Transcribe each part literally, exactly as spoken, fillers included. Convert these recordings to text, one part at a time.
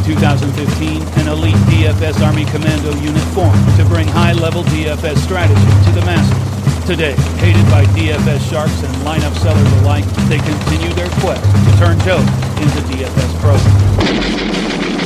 two thousand fifteen, an elite D F S Army Commando unit formed to bring high-level D F S strategy to the masses. Today, hated by D F S sharks and lineup sellers alike, they continue their quest to turn Joe into D F S pros.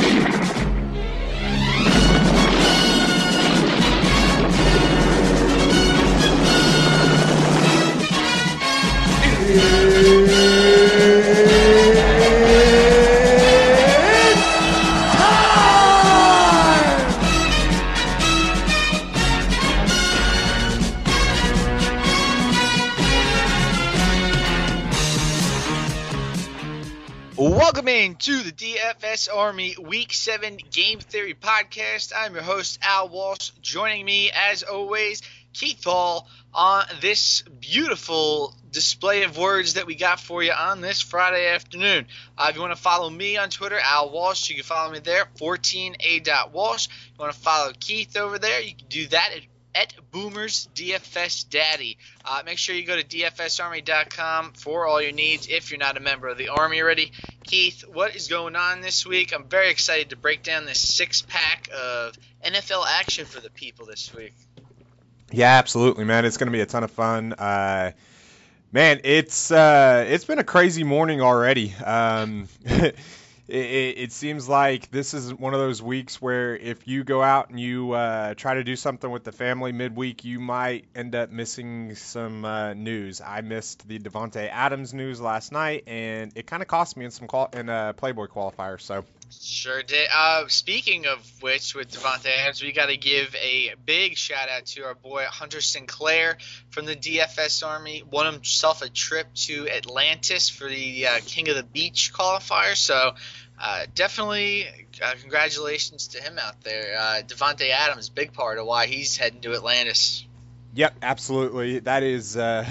Welcome in to the D F S Army Week seven Game Theory Podcast. I'm your host, Al Walsh. Joining me, as always, Keith Hall on this beautiful display of words that we got for you on this Friday afternoon. Uh, if you want to follow me on Twitter, Al Walsh, you can follow me there, fourteen A Walsh. If you want to follow Keith over there, you can do that at at Boomers D F S Daddy. Uh, make sure you go to D F S Army dot com for all your needs if you're not a member of the Army already. Keith, what is going on this week? I'm very excited to break down this six-pack of N F L action for the people this week. Yeah, absolutely, man. It's going to be a ton of fun. Uh, man, it's uh, it's been a crazy morning already. Um It, it, it seems like this is one of those weeks where if you go out and you uh, try to do something with the family midweek, you might end up missing some uh, news. I missed the Davante Adams news last night, and it kind of cost me in some qual- in a Playboy qualifier. So sure did. Uh, speaking of which, with Davante Adams, we got to give a big shout out to our boy Hunter Sinclair from the D F S Army. Won himself a trip to Atlantis for the uh, King of the Beach qualifier. So. Uh, definitely uh, congratulations to him out there. Uh, Davante Adams, big part of why he's heading to Atlantis. Yep, absolutely. That is. Uh,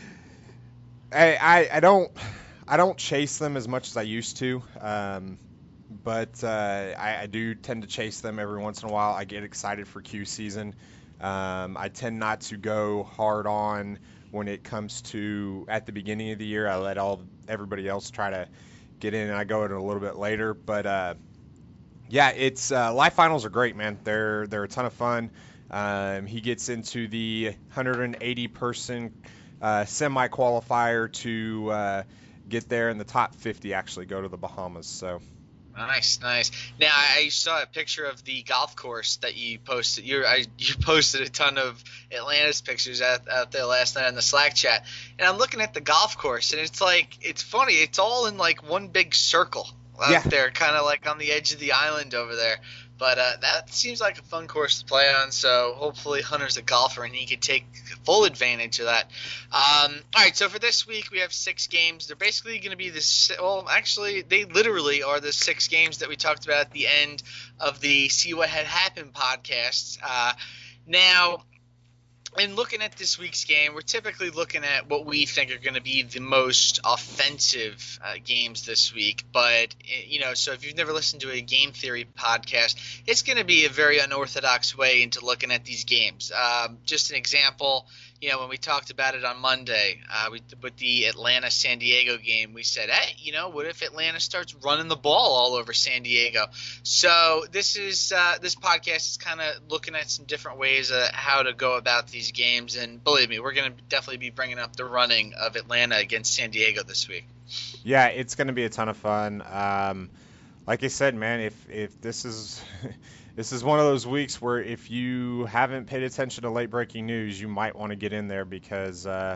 I, I I don't I don't chase them as much as I used to, um, but uh, I, I do tend to chase them every once in a while. I get excited for Q season. Um, I tend not to go hard on when it comes to at the beginning of the year. I let all everybody else try to get in, and I go in a little bit later. But uh, yeah, it's uh, live finals are great, man. They're they're a ton of fun. Um, he gets into the one hundred eighty person uh, semi qualifier to uh, get there, in the top fifty actually go to the Bahamas. So nice, nice. Now I saw a picture of the golf course that you posted. You I, you posted a ton of Atlantis pictures out, out there last night on the Slack chat, and I'm looking at the golf course, and it's like it's funny. It's all in like one big circle out yeah. there, kind of like on the edge of the island over there. But uh, that seems like a fun course to play on, so hopefully Hunter's a golfer and he can take full advantage of that. Um, all right, so for this week we have six games. They're basically going to be the – well, actually, they literally are the six games that we talked about at the end of the See What Had Happened podcast. Uh, now – in looking at this week's game, we're typically looking at what we think are going to be the most offensive uh, games this week. But, you know, so if you've never listened to a game theory podcast, it's going to be a very unorthodox way into looking at these games. Um, just an example, you know, when we talked about it on Monday uh, we, with the Atlanta-San Diego game, we said, hey, you know, what if Atlanta starts running the ball all over San Diego? So this is uh, this podcast is kind of looking at some different ways of how to go about these games, and believe me, we're going to definitely be bringing up the running of Atlanta against San Diego this week. Yeah, it's going to be a ton of fun. Um, like I said, man, if if this is this is one of those weeks where if you haven't paid attention to late breaking news, you might want to get in there because uh,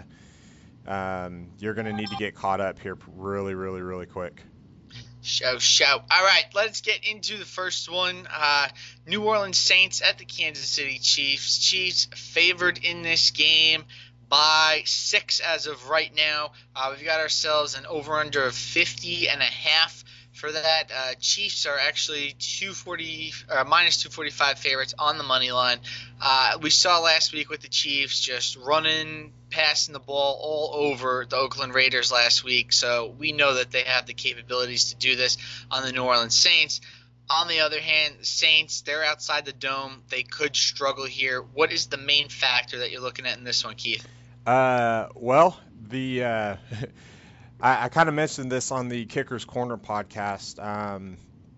um, you're going to need to get caught up here really, really, really quick. Show, show. All right, let's get into the first one. Uh, New Orleans Saints at the Kansas City Chiefs. Chiefs favored in this game by six as of right now. Uh, we've got ourselves an over-under of fifty and a half for that. Uh, Chiefs are actually two forty, uh, minus two forty-five favorites on the money line. Uh, we saw last week with the Chiefs just running, passing the ball all over the Oakland Raiders last week, so we know that they have the capabilities to do this on the New Orleans Saints. On the other hand, the Saints, they're outside the dome. They could struggle here. What is the main factor that you're looking at in this one, Keith? Uh, well, the uh, I, I kind of mentioned this on the Kickers Corner podcast. Um,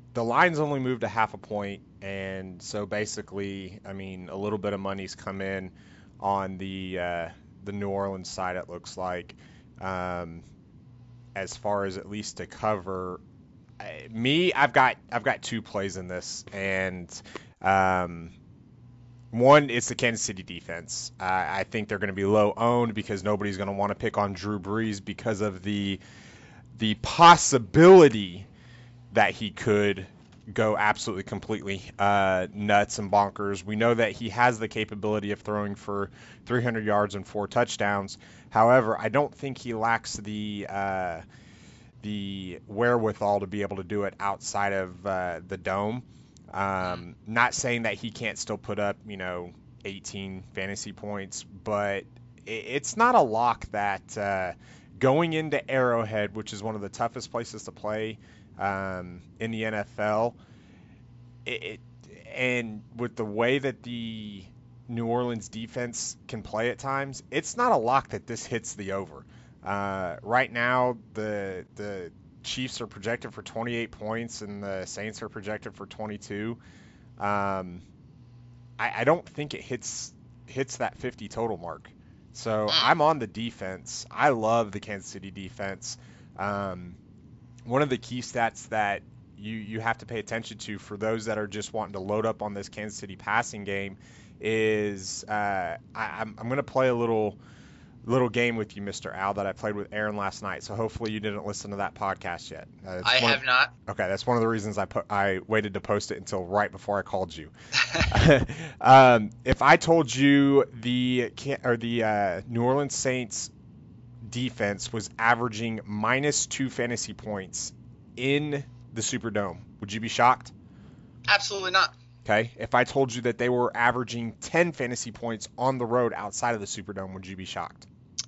the line's only moved a half a point, and so basically, I mean, a little bit of money's come in on the uh, the New Orleans side. It looks like, um, as far as at least to cover. I, me, I've got I've got two plays in this, and um, one, it's the Kansas City defense. Uh, I think they're going to be low owned because nobody's going to want to pick on Drew Brees because of the the possibility that he could go absolutely completely uh, nuts and bonkers. We know that he has the capability of throwing for three hundred yards and four touchdowns. However, I don't think he lacks the uh, the wherewithal to be able to do it outside of uh, the dome. Um, not saying that he can't still put up, you know, eighteen fantasy points, but it, it's not a lock that uh, going into Arrowhead, which is one of the toughest places to play um, in the N F L, it, it and with the way that the New Orleans defense can play at times, it's not a lock that this hits the over. Uh, right now, the the Chiefs are projected for twenty-eight points and the Saints are projected for twenty-two. Um, I, I don't think it hits hits that fifty total mark. So I'm on the defense. I love the Kansas City defense. Um, one of the key stats that you, you have to pay attention to for those that are just wanting to load up on this Kansas City passing game is uh, I, I'm, I'm going to play a little little game with you, Mister Al, that I played with Aaron last night. So hopefully you didn't listen to that podcast yet. Uh, I have of, not. Okay, that's one of the reasons I put I waited to post it until right before I called you. um, if I told you the or the uh, New Orleans Saints defense was averaging minus two fantasy points in the Superdome, would you be shocked? Absolutely not. Okay. If I told you that they were averaging ten fantasy points on the road outside of the Superdome, would you be shocked?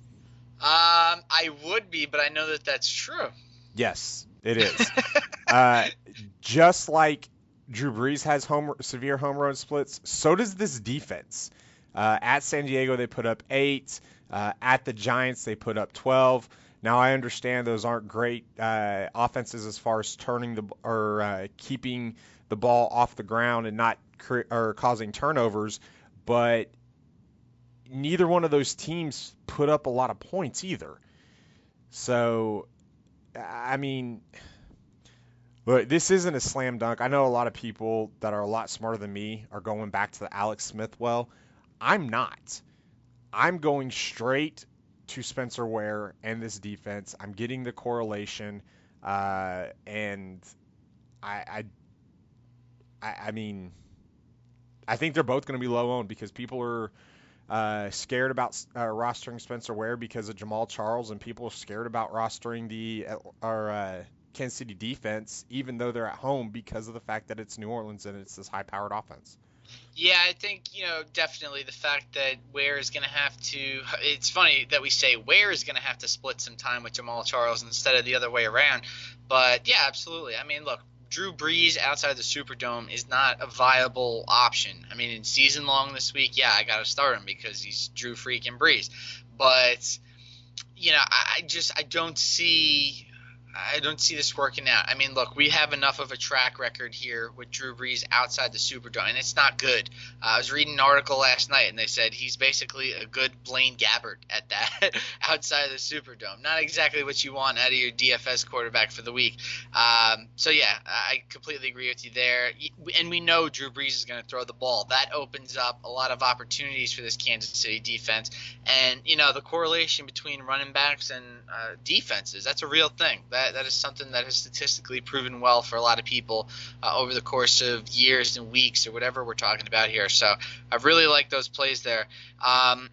Um, I would be, but I know that that's true. Yes, it is. uh, just like Drew Brees has home severe home run splits, so does this defense. Uh, at San Diego, they put up eight. Uh, at the Giants, they put up twelve. Now, I understand those aren't great uh, offenses as far as turning the or uh, keeping the ball off the ground and not cre- or causing turnovers, but neither one of those teams put up a lot of points either. So, I mean, look, this isn't a slam dunk. I know a lot of people that are a lot smarter than me are going back to the Alex Smith well. I'm not. I'm going straight to Spencer Ware and this defense. I'm getting the correlation, uh, and I, I, I mean, I think they're both going to be low owned because people are uh, scared about uh, rostering Spencer Ware because of Jamal Charles, and people are scared about rostering the our uh, Kansas City defense, even though they're at home, because of the fact that it's New Orleans and it's this high-powered offense. Yeah, I think, you know, definitely the fact that Ware is going to have to – it's funny that we say Ware is going to have to split some time with Jamal Charles instead of the other way around. But, yeah, absolutely. I mean, look, Drew Brees outside the Superdome is not a viable option. I mean, in season long this week, yeah, I got to start him because he's Drew freaking Brees. But, you know, I, I just – I don't see – I don't see this working out. I mean, look, we have enough of a track record here with Drew Brees outside the Superdome, and it's not good. Uh, I was reading an article last night, and they said he's basically a good Blaine Gabbert at that outside of the Superdome. Not exactly what you want out of your D F S quarterback for the week. Um, so, yeah, I completely agree with you there. And we know Drew Brees is going to throw the ball. That opens up a lot of opportunities for this Kansas City defense. And, you know, the correlation between running backs and uh, defenses, that's a real thing. That That, that is something that has statistically proven well for a lot of people uh, over the course of years and weeks or whatever we're talking about here. So I really like those plays there. Um,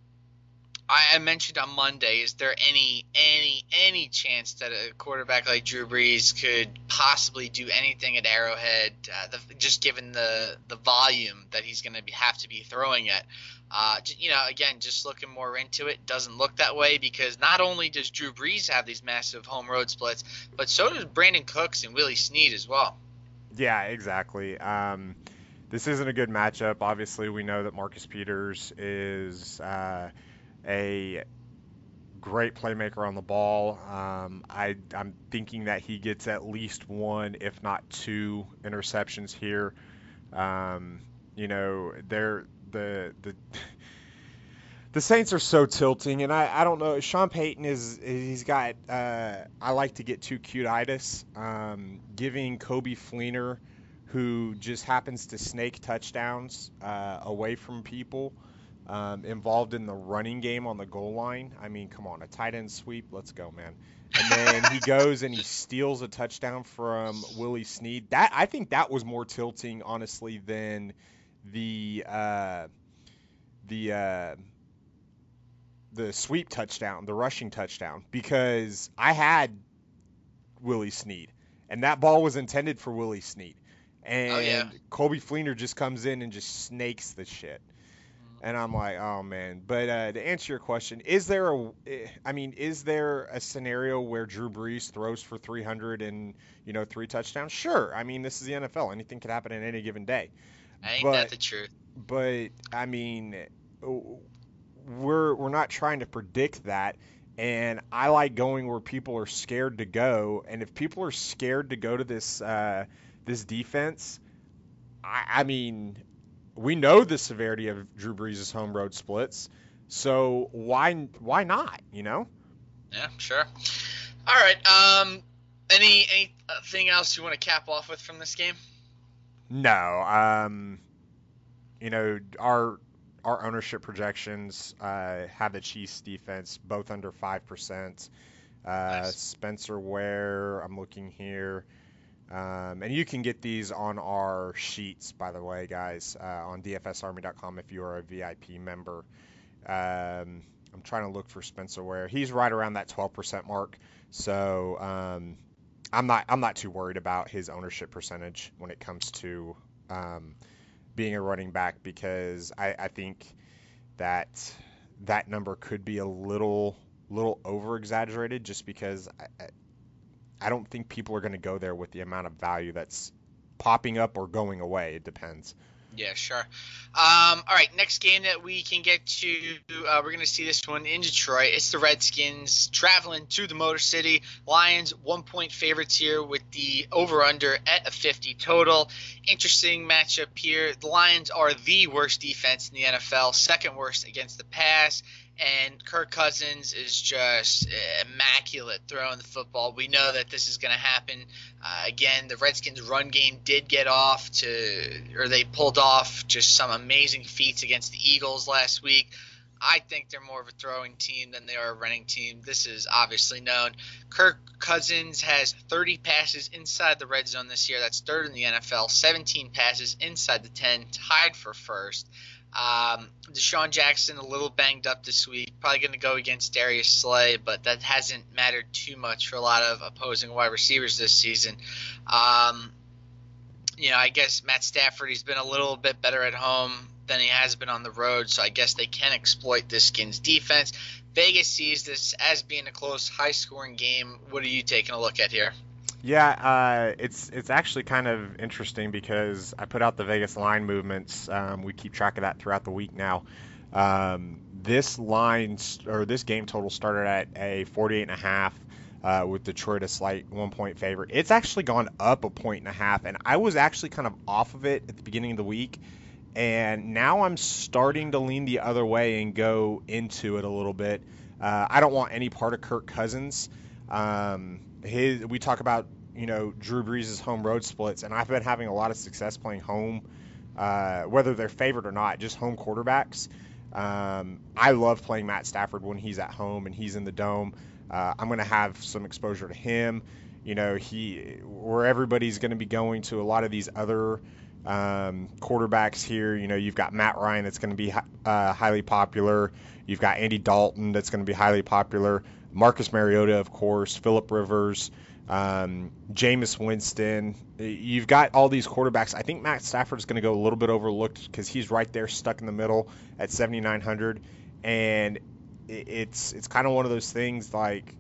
I, I mentioned on Monday, is there any any any chance that a quarterback like Drew Brees could possibly do anything at Arrowhead, uh, the, just given the, the volume that he's going to have to be throwing at? Uh, you know, again, just looking more into it, doesn't look that way because not only does Drew Brees have these massive home road splits, but so does Brandon Cooks and Willie Snead as well. Yeah, exactly. Um, this isn't a good matchup. Obviously, we know that Marcus Peters is uh, a great playmaker on the ball. Um, I, I'm thinking that he gets at least one, if not two, interceptions here. Um, you know, they're the the the Saints are so tilting, and I, I don't know. Sean Payton is he's got uh, I like to get too cute-itis, um, giving Coby Fleener, who just happens to snake touchdowns uh, away from people, um, involved in the running game on the goal line. I mean, come on, a tight end sweep, let's go, man. And then he goes and he steals a touchdown from Willie Snead. That I think that was more tilting, honestly, than the uh, the uh, the sweep touchdown, the rushing touchdown, because I had Willie Snead, and that ball was intended for Willie Snead. And oh, yeah. Coby Fleener just comes in and just snakes the shit. And I'm like, oh, man. But uh, to answer your question, is there a – I mean, is there a scenario where Drew Brees throws for three hundred and, you know, three touchdowns? Sure. I mean, this is the N F L. Anything could happen in any given day. Ain't but, that the truth? But, I mean, we're we're not trying to predict that. And I like going where people are scared to go. And if people are scared to go to this uh, this defense, I, I mean – we know the severity of Drew Brees' home road splits, so why why not, you know? Yeah, sure. All right. Um, any anything else you want to cap off with from this game? No. Um, you know, our our ownership projections uh, have the Chiefs defense both under five percent. Uh, nice. Spencer Ware, I'm looking here. Um, and you can get these on our sheets, by the way, guys, uh, on D F S Army dot com if you are a V I P member. Um, I'm trying to look for Spencer Ware. He's right around that twelve percent mark, so um, I'm not I'm not too worried about his ownership percentage when it comes to um, being a running back, because I, I think that that number could be a little little over exaggerated, just because I, I, I don't think people are going to go there with the amount of value that's popping up or going away. It depends. Yeah, sure. Um, all right, next game that we can get to, uh, we're going to see this one in Detroit. It's the Redskins traveling to the Motor City. Lions, one-point favorites here with the over-under at a fifty total. Interesting matchup here. The Lions are the worst defense in the N F L, second worst against the pass. And Kirk Cousins is just immaculate throwing the football. We know that this is going to happen. Uh, again, the Redskins' run game did get off to – or they pulled off just some amazing feats against the Eagles last week. I think they're more of a throwing team than they are a running team. This is obviously known. Kirk Cousins has thirty passes inside the red zone this year. That's third in the N F L. seventeen passes inside the ten, tied for first. Um, Deshaun Jackson a little banged up this week, probably going to go against Darius Slay, but that hasn't mattered too much for a lot of opposing wide receivers this season. Um, you know, I guess Matt Stafford, he's been a little bit better at home than he has been on the road, so I guess they can exploit this Skins defense. Vegas sees this as being a close, high-scoring game. What are you taking a look at here? Yeah, uh, it's it's actually kind of interesting because I put out the Vegas line movements. Um, we keep track of that throughout the week now. Um, this line or this game total started at a forty-eight and a half uh, with Detroit a slight one point favorite. It's actually gone up a point and a half, and I was actually kind of off of it at the beginning of the week, and now I'm starting to lean the other way and go into it a little bit. Uh, I don't want any part of Kirk Cousins. Um, his we talk about you know Drew Brees' home road splits, and I've been having a lot of success playing home, uh, whether they're favored or not, just home quarterbacks. Um, I love playing Matt Stafford when he's at home and he's in the dome. Uh, I'm going to have some exposure to him. You know, he where everybody's going to be going to a lot of these other um, quarterbacks here. You know, you've got Matt Ryan that's going to be uh, highly popular. You've got Andy Dalton that's going to be highly popular. Marcus Mariota, of course, Phillip Rivers, um, Jameis Winston. You've got all these quarterbacks. I think Matt Stafford is going to go a little bit overlooked because he's right there stuck in the middle at seventy-nine hundred. And it's it's kind of one of those things like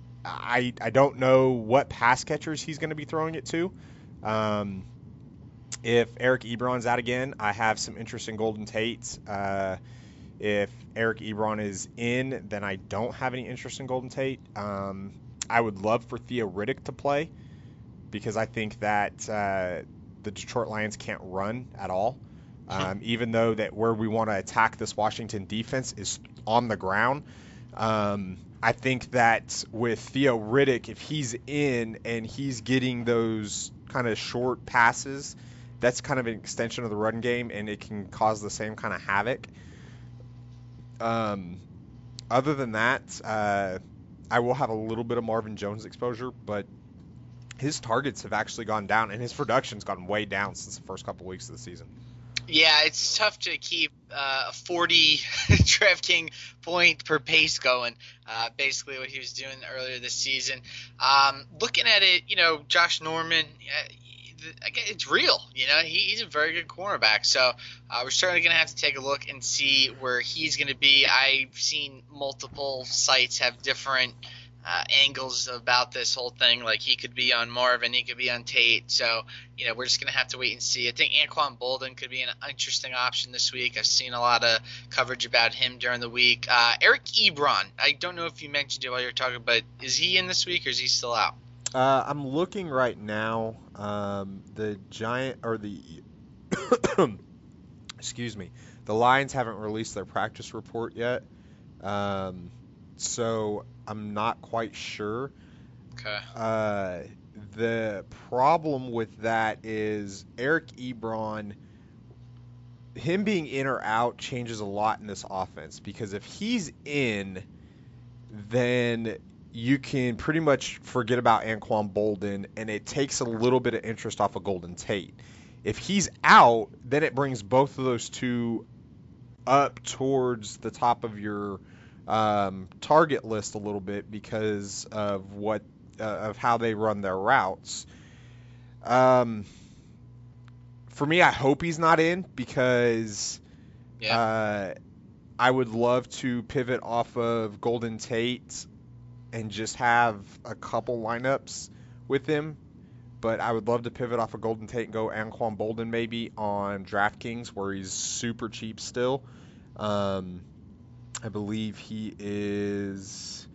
I, I don't know what pass catchers he's going to be throwing it to. Um, if Eric Ebron's out again, I have some interest in Golden Tate. Uh, If Eric Ebron is in, then I don't have any interest in Golden Tate. Um, I would love for Theo Riddick to play because I think that uh, the Detroit Lions can't run at all. Um, even though that where we want to attack this Washington defense is on the ground. Um, I think that with Theo Riddick, if he's in and he's getting those kind of short passes, that's kind of an extension of the run game, and it can cause the same kind of havoc. Um, other than that, uh, I will have a little bit of Marvin Jones exposure, but his targets have actually gone down, and his production's gone way down since the first couple weeks of the season. Yeah, it's tough to keep uh, a forty DraftKings point per pace going. Uh, basically, what he was doing earlier this season. Um, looking at it, you know, Josh Norman. Uh, It's real, you know. He, he's a very good cornerback, so uh, we're certainly going to have to take a look and see where he's going to be. I've seen multiple sites have different uh, angles about this whole thing. Like he could be on Marvin, he could be on Tate. So, you know, we're just going to have to wait and see. I think Anquan Boldin could be an interesting option this week. I've seen a lot of coverage about him during the week. Uh, Eric Ebron, I don't know if you mentioned it while you were talking, but is he in this week or is he still out? Uh, I'm looking right now. Um, the Giant or the excuse me, the Lions haven't released their practice report yet, um, so I'm not quite sure. Okay. Uh, the problem with that is Eric Ebron. Him being in or out changes a lot in this offense because if he's in, then you can pretty much forget about Anquan Boldin, and it takes a little bit of interest off of Golden Tate. If he's out, then it brings both of those two up towards the top of your um, target list a little bit because of what uh, of how they run their routes. Um, for me, I hope he's not in because yeah. uh, I would love to pivot off of Golden Tate and just have a couple lineups with him. But I would love to pivot off of Golden Tate and go Anquan Boldin maybe on DraftKings where he's super cheap still. Um, I believe he is...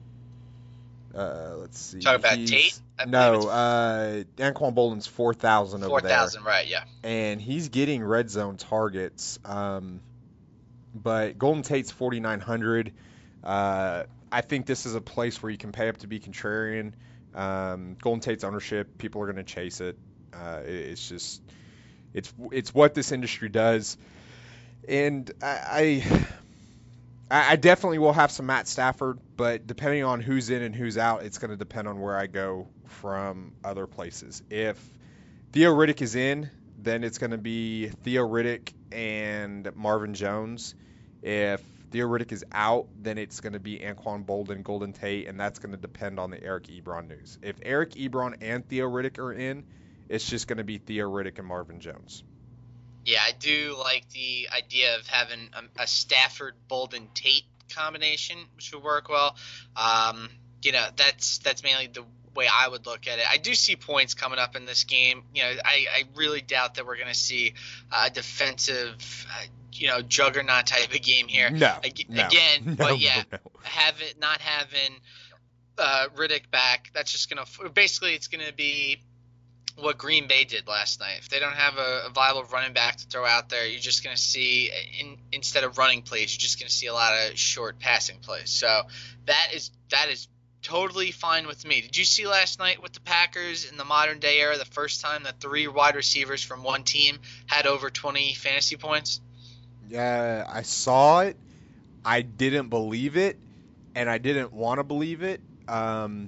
Uh, let's see. Talk about he's, Tate? I no, uh, Anquan Boldin's four thousand over there. four thousand, right, yeah. And he's getting red zone targets. Um, but Golden Tate's forty-nine hundred. Uh, I think this is a place where you can pay up to be contrarian. Um, Golden Tate's ownership, people are going to chase it. Uh, it. It's just, it's it's what this industry does. And I, I, I definitely will have some Matt Stafford, but depending on who's in and who's out, it's going to depend on where I go from other places. If Theo Riddick is in, then it's going to be Theo Riddick and Marvin Jones. If Theo Riddick is out, then it's going to be Anquan Boldin, Golden Tate, and that's going to depend on the Eric Ebron news. If Eric Ebron and Theo Riddick are in, it's just going to be Theo Riddick and Marvin Jones. Yeah, I do like the idea of having a, a Stafford Boldin Tate combination, which would work well. Um, you know, that's that's mainly the way I would look at it. I do see points coming up in this game. You know, I, I really doubt that we're going to see a defensive uh, you know, juggernaut type of game here. No, Ag- no Again, no, but yeah, no. have it not having uh, Riddick back, that's just going to – basically it's going to be what Green Bay did last night. If they don't have a, a viable running back to throw out there, you're just going to see in, – instead of running plays, you're just going to see a lot of short passing plays. So that is that is totally fine with me. Did you see last night with the Packers in the modern day era, the first time that three wide receivers from one team had over twenty fantasy points? Yeah, I saw it. I didn't believe it, and I didn't want to believe it. Um,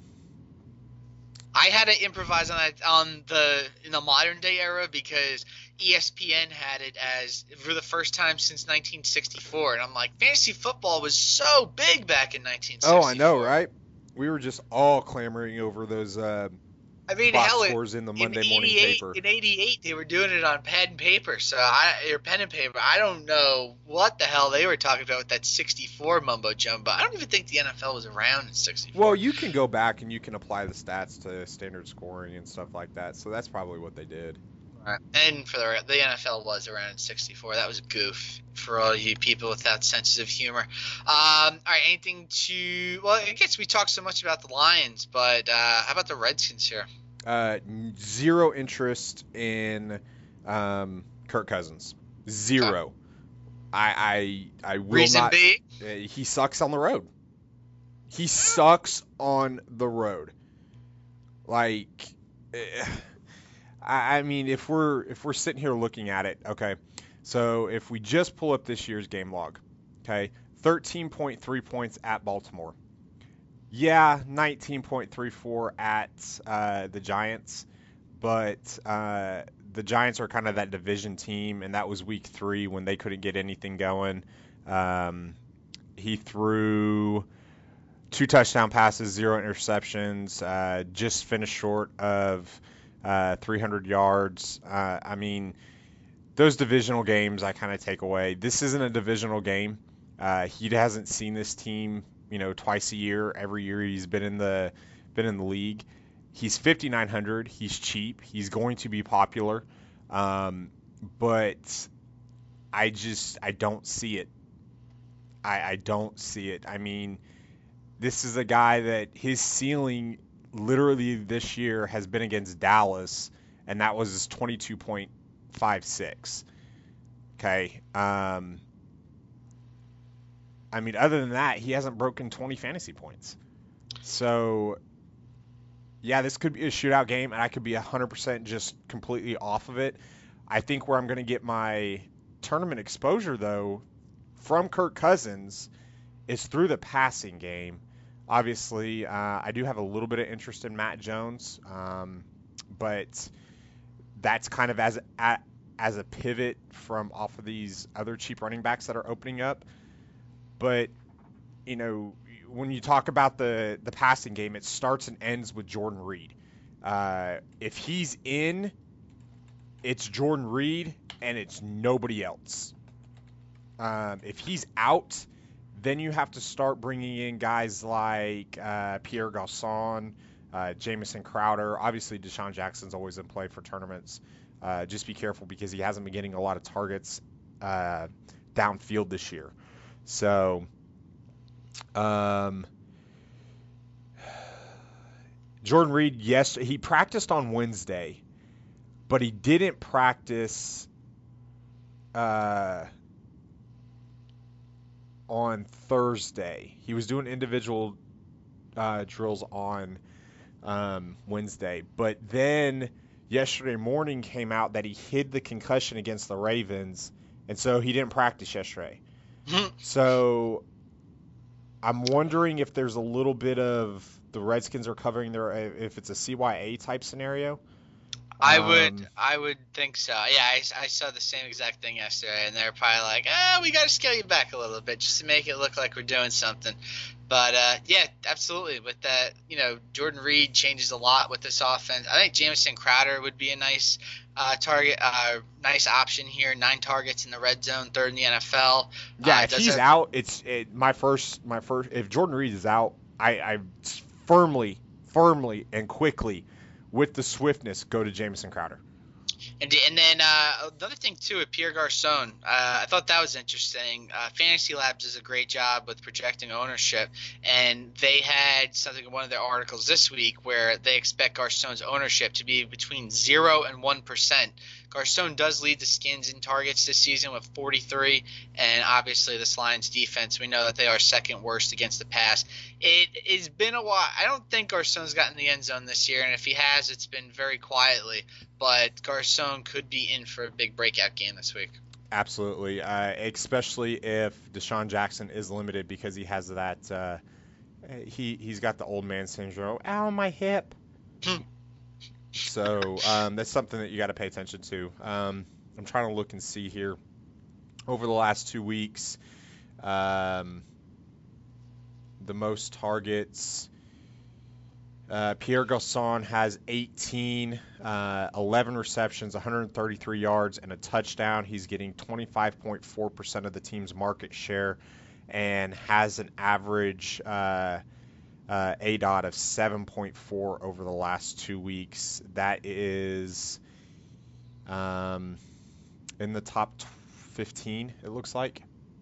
I had to improvise on that on the in the modern day era because E S P N had it as for the first time since nineteen sixty-four, and I'm like, fantasy football was so big back in nineteen sixty-four. Oh, I know, right? We were just all clamoring over those uh, I mean, box hell, scores in the Monday in morning paper. In eighty-eight, they were doing it on pen and paper, so I or pen and paper. I don't know what the hell they were talking about with that sixty-four mumbo jumbo. I don't even think the N F L was around in sixty-four. Well, you can go back and you can apply the stats to standard scoring and stuff like that, so that's probably what they did. Right. And for the the N F L was around sixty-four. That was a goof for all you people without senses of humor. Um, all right, anything to? Well, I guess we talked so much about the Lions, but uh, how about the Redskins here? Uh, zero interest in um, Kirk Cousins. Zero. Okay. I I I will Reason not. B? Uh, he sucks on the road. He sucks on the road. Like, uh, I, I mean, if we're if we're sitting here looking at it, okay. So if we just pull up this year's game log, okay, thirteen point three points at Baltimore. Yeah, nineteen point three four at uh, the Giants, but uh, the Giants are kind of that division team, and that was week three when they couldn't get anything going. Um, he threw two touchdown passes, zero interceptions, uh, just finished short of uh, three hundred yards. Uh, I mean, those divisional games I kind of take away. This isn't a divisional game. Uh, he hasn't seen this team, you know, twice a year. Every year he's been in the been in the league. He's fifty-nine hundred. He's cheap. He's going to be popular, um, but I just I don't see it. I, I don't see it. I mean, this is a guy that his ceiling literally this year has been against Dallas, and that was his twenty-two point five six. Okay. Um, I mean, other than that, he hasn't broken twenty fantasy points. So, yeah, this could be a shootout game, and I could be one hundred percent just completely off of it. I think where I'm going to get my tournament exposure, though, from Kirk Cousins is through the passing game. Obviously, uh, I do have a little bit of interest in Matt Jones, um, but that's kind of as a, as a pivot from off of these other cheap running backs that are opening up. But, you know, when you talk about the, the passing game, it starts and ends with Jordan Reed. Uh, if he's in, it's Jordan Reed and it's nobody else. Um, if he's out, then you have to start bringing in guys like uh, Pierre Garçon, uh, Jamison Crowder. Obviously, Deshaun Jackson's always in play for tournaments. Uh, just be careful because he hasn't been getting a lot of targets uh, downfield this year. So, um, Jordan Reed, yes, he practiced on Wednesday, but he didn't practice uh, on Thursday. He was doing individual uh, drills on um, Wednesday, but then yesterday morning came out that he hid the concussion against the Ravens, and so he didn't practice yesterday. So I'm wondering if there's a little bit of the Redskins are covering their, if it's a C Y A type scenario. I um, would I would think so. Yeah, I, I saw the same exact thing yesterday, and they're probably like, ah, we got to scale you back a little bit just to make it look like we're doing something. But, uh, yeah, absolutely. With that, you know, Jordan Reed changes a lot with this offense. I think Jamison Crowder would be a nice uh, target, uh, nice option here. Nine targets in the red zone, third in the N F L. Yeah, uh, if he's out, it's it, my first, my first. If Jordan Reed is out, I, I firmly, firmly, and quickly, with the swiftness, go to Jamison Crowder. And, and then uh, another thing, too, with Pierre Garçon, uh, I thought that was interesting. Uh, Fantasy Labs does a great job with projecting ownership, and they had something in one of their articles this week where they expect Garçon's ownership to be between zero and one percent. Garçon does lead the Skins in targets this season with forty-three, and obviously this Lions defense, we know that they are second worst against the pass. It has been a while. I don't think Garçon's gotten the end zone this year, and if he has, it's been very quietly. But Garçon could be in for a big breakout game this week. Absolutely, uh, especially if Deshaun Jackson is limited because he has that uh, he he's got the old man syndrome. Ow, my hip. So um, that's something that you got to pay attention to. Um, I'm trying to look and see here over the last two weeks. Um, the most targets. Uh, Pierre Garçon has eighteen, uh, eleven receptions, one hundred thirty-three yards, and a touchdown. He's getting twenty-five point four percent of the team's market share and has an average uh, uh, A D O T of seven point four over the last two weeks. That is um, in the top fifteen, it looks like.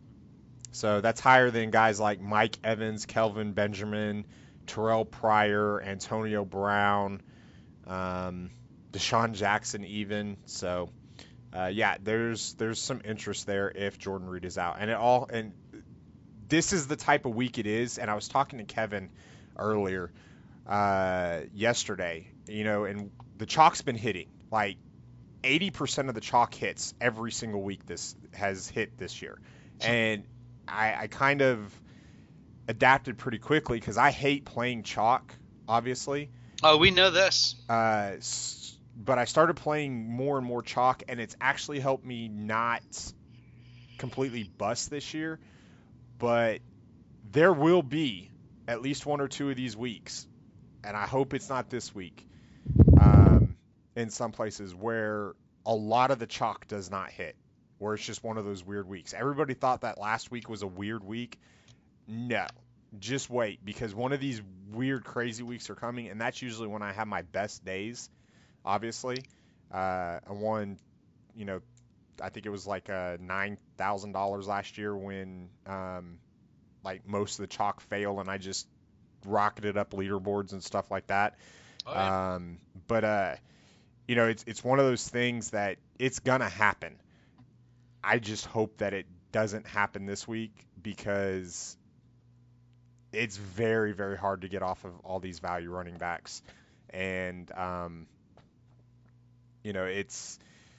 So that's higher than guys like Mike Evans, Kelvin Benjamin, Terrell Pryor, Antonio Brown, um, Deshaun Jackson even. So, uh, yeah, there's there's some interest there if Jordan Reed is out. And it all and this is the type of week it is. And I was talking to Kevin earlier uh, yesterday, you know, and the chalk's been hitting. Like eighty percent of the chalk hits every single week this has hit this year. And I, I kind of adapted pretty quickly because I hate playing chalk, obviously. Oh, we know this. Uh, but I started playing more and more chalk, and it's actually helped me not completely bust this year. But there will be at least one or two of these weeks, and I hope it's not this week, um, in some places where a lot of the chalk does not hit, where it's just one of those weird weeks. Everybody thought that last week was a weird week. No, just wait, because one of these weird, crazy weeks are coming, and that's usually when I have my best days, obviously. Uh, I won, you know, I think it was like uh, nine thousand dollars last year when, um, like, most of the chalk failed, and I just rocketed up leaderboards and stuff like that. Oh, yeah. Um, but, uh, you know, it's it's one of those things that it's going to happen. I just hope that it doesn't happen this week because it's very, very hard to get off of all these value running backs. And, um, you know, it's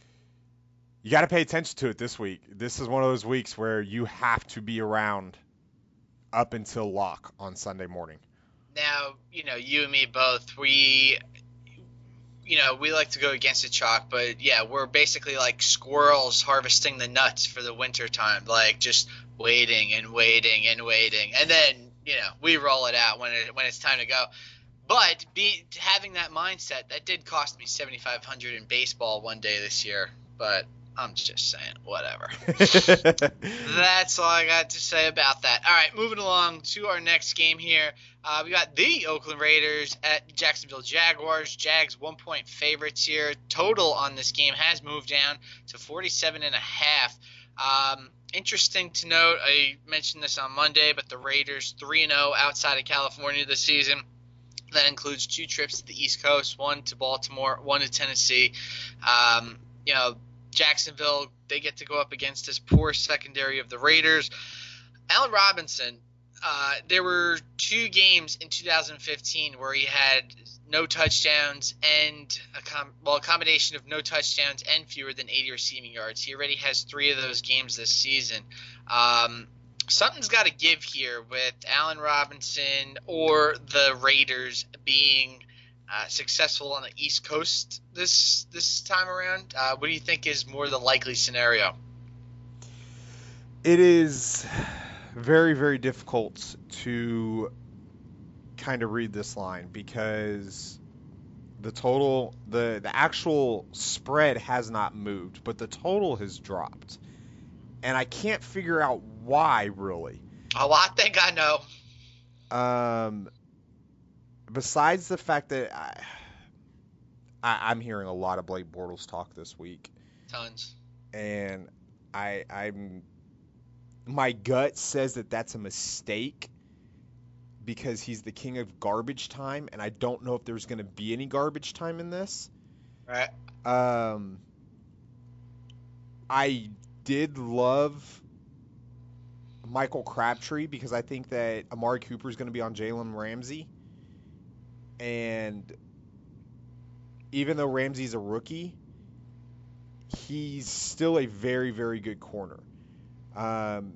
– you got to pay attention to it this week. This is one of those weeks where you have to be around up until lock on Sunday morning. Now, you know, you and me both, we – you know, we like to go against the chalk, but yeah, we're basically like squirrels harvesting the nuts for the winter time, like just waiting and waiting and waiting. And then, you know, we roll it out when it, when it's time to go. But be, having that mindset, that did cost me seventy-five hundred dollars in baseball one day this year, but I'm just saying, whatever. That's all I got to say about that. All right, moving along to our next game here. Uh, we got the Oakland Raiders at Jacksonville Jaguars. Jags one-point favorites here. Total on this game has moved down to forty-seven and a half. Um, interesting to note, I mentioned this on Monday, but the Raiders three and oh outside of California this season. That includes two trips to the East Coast, one to Baltimore, one to Tennessee. Um, you know, Jacksonville, they get to go up against this poor secondary of the Raiders. Allen Robinson, uh, there were two games in two thousand fifteen where he had no touchdowns and a com- well, a combination of no touchdowns and fewer than eighty receiving yards. He already has three of those games this season. Um, something's got to give here with Allen Robinson or the Raiders being uh, successful on the East Coast this this time around. Uh, what do you think is more the likely scenario? It is very, very difficult to kind of read this line because the total, the, the actual spread has not moved, but the total has dropped. And I can't figure out why, really. Oh, I think I know. Um, besides the fact that I, I, I'm hearing a lot of Blake Bortles talk this week. Tons. And I, I'm, my gut says that that's a mistake because he's the king of garbage time, and I don't know if there's going to be any garbage time in this. Right. Um, I did love Michael Crabtree because I think that Amari Cooper is going to be on Jalen Ramsey. And even though Ramsey's a rookie, he's still a very, very good corner. Um,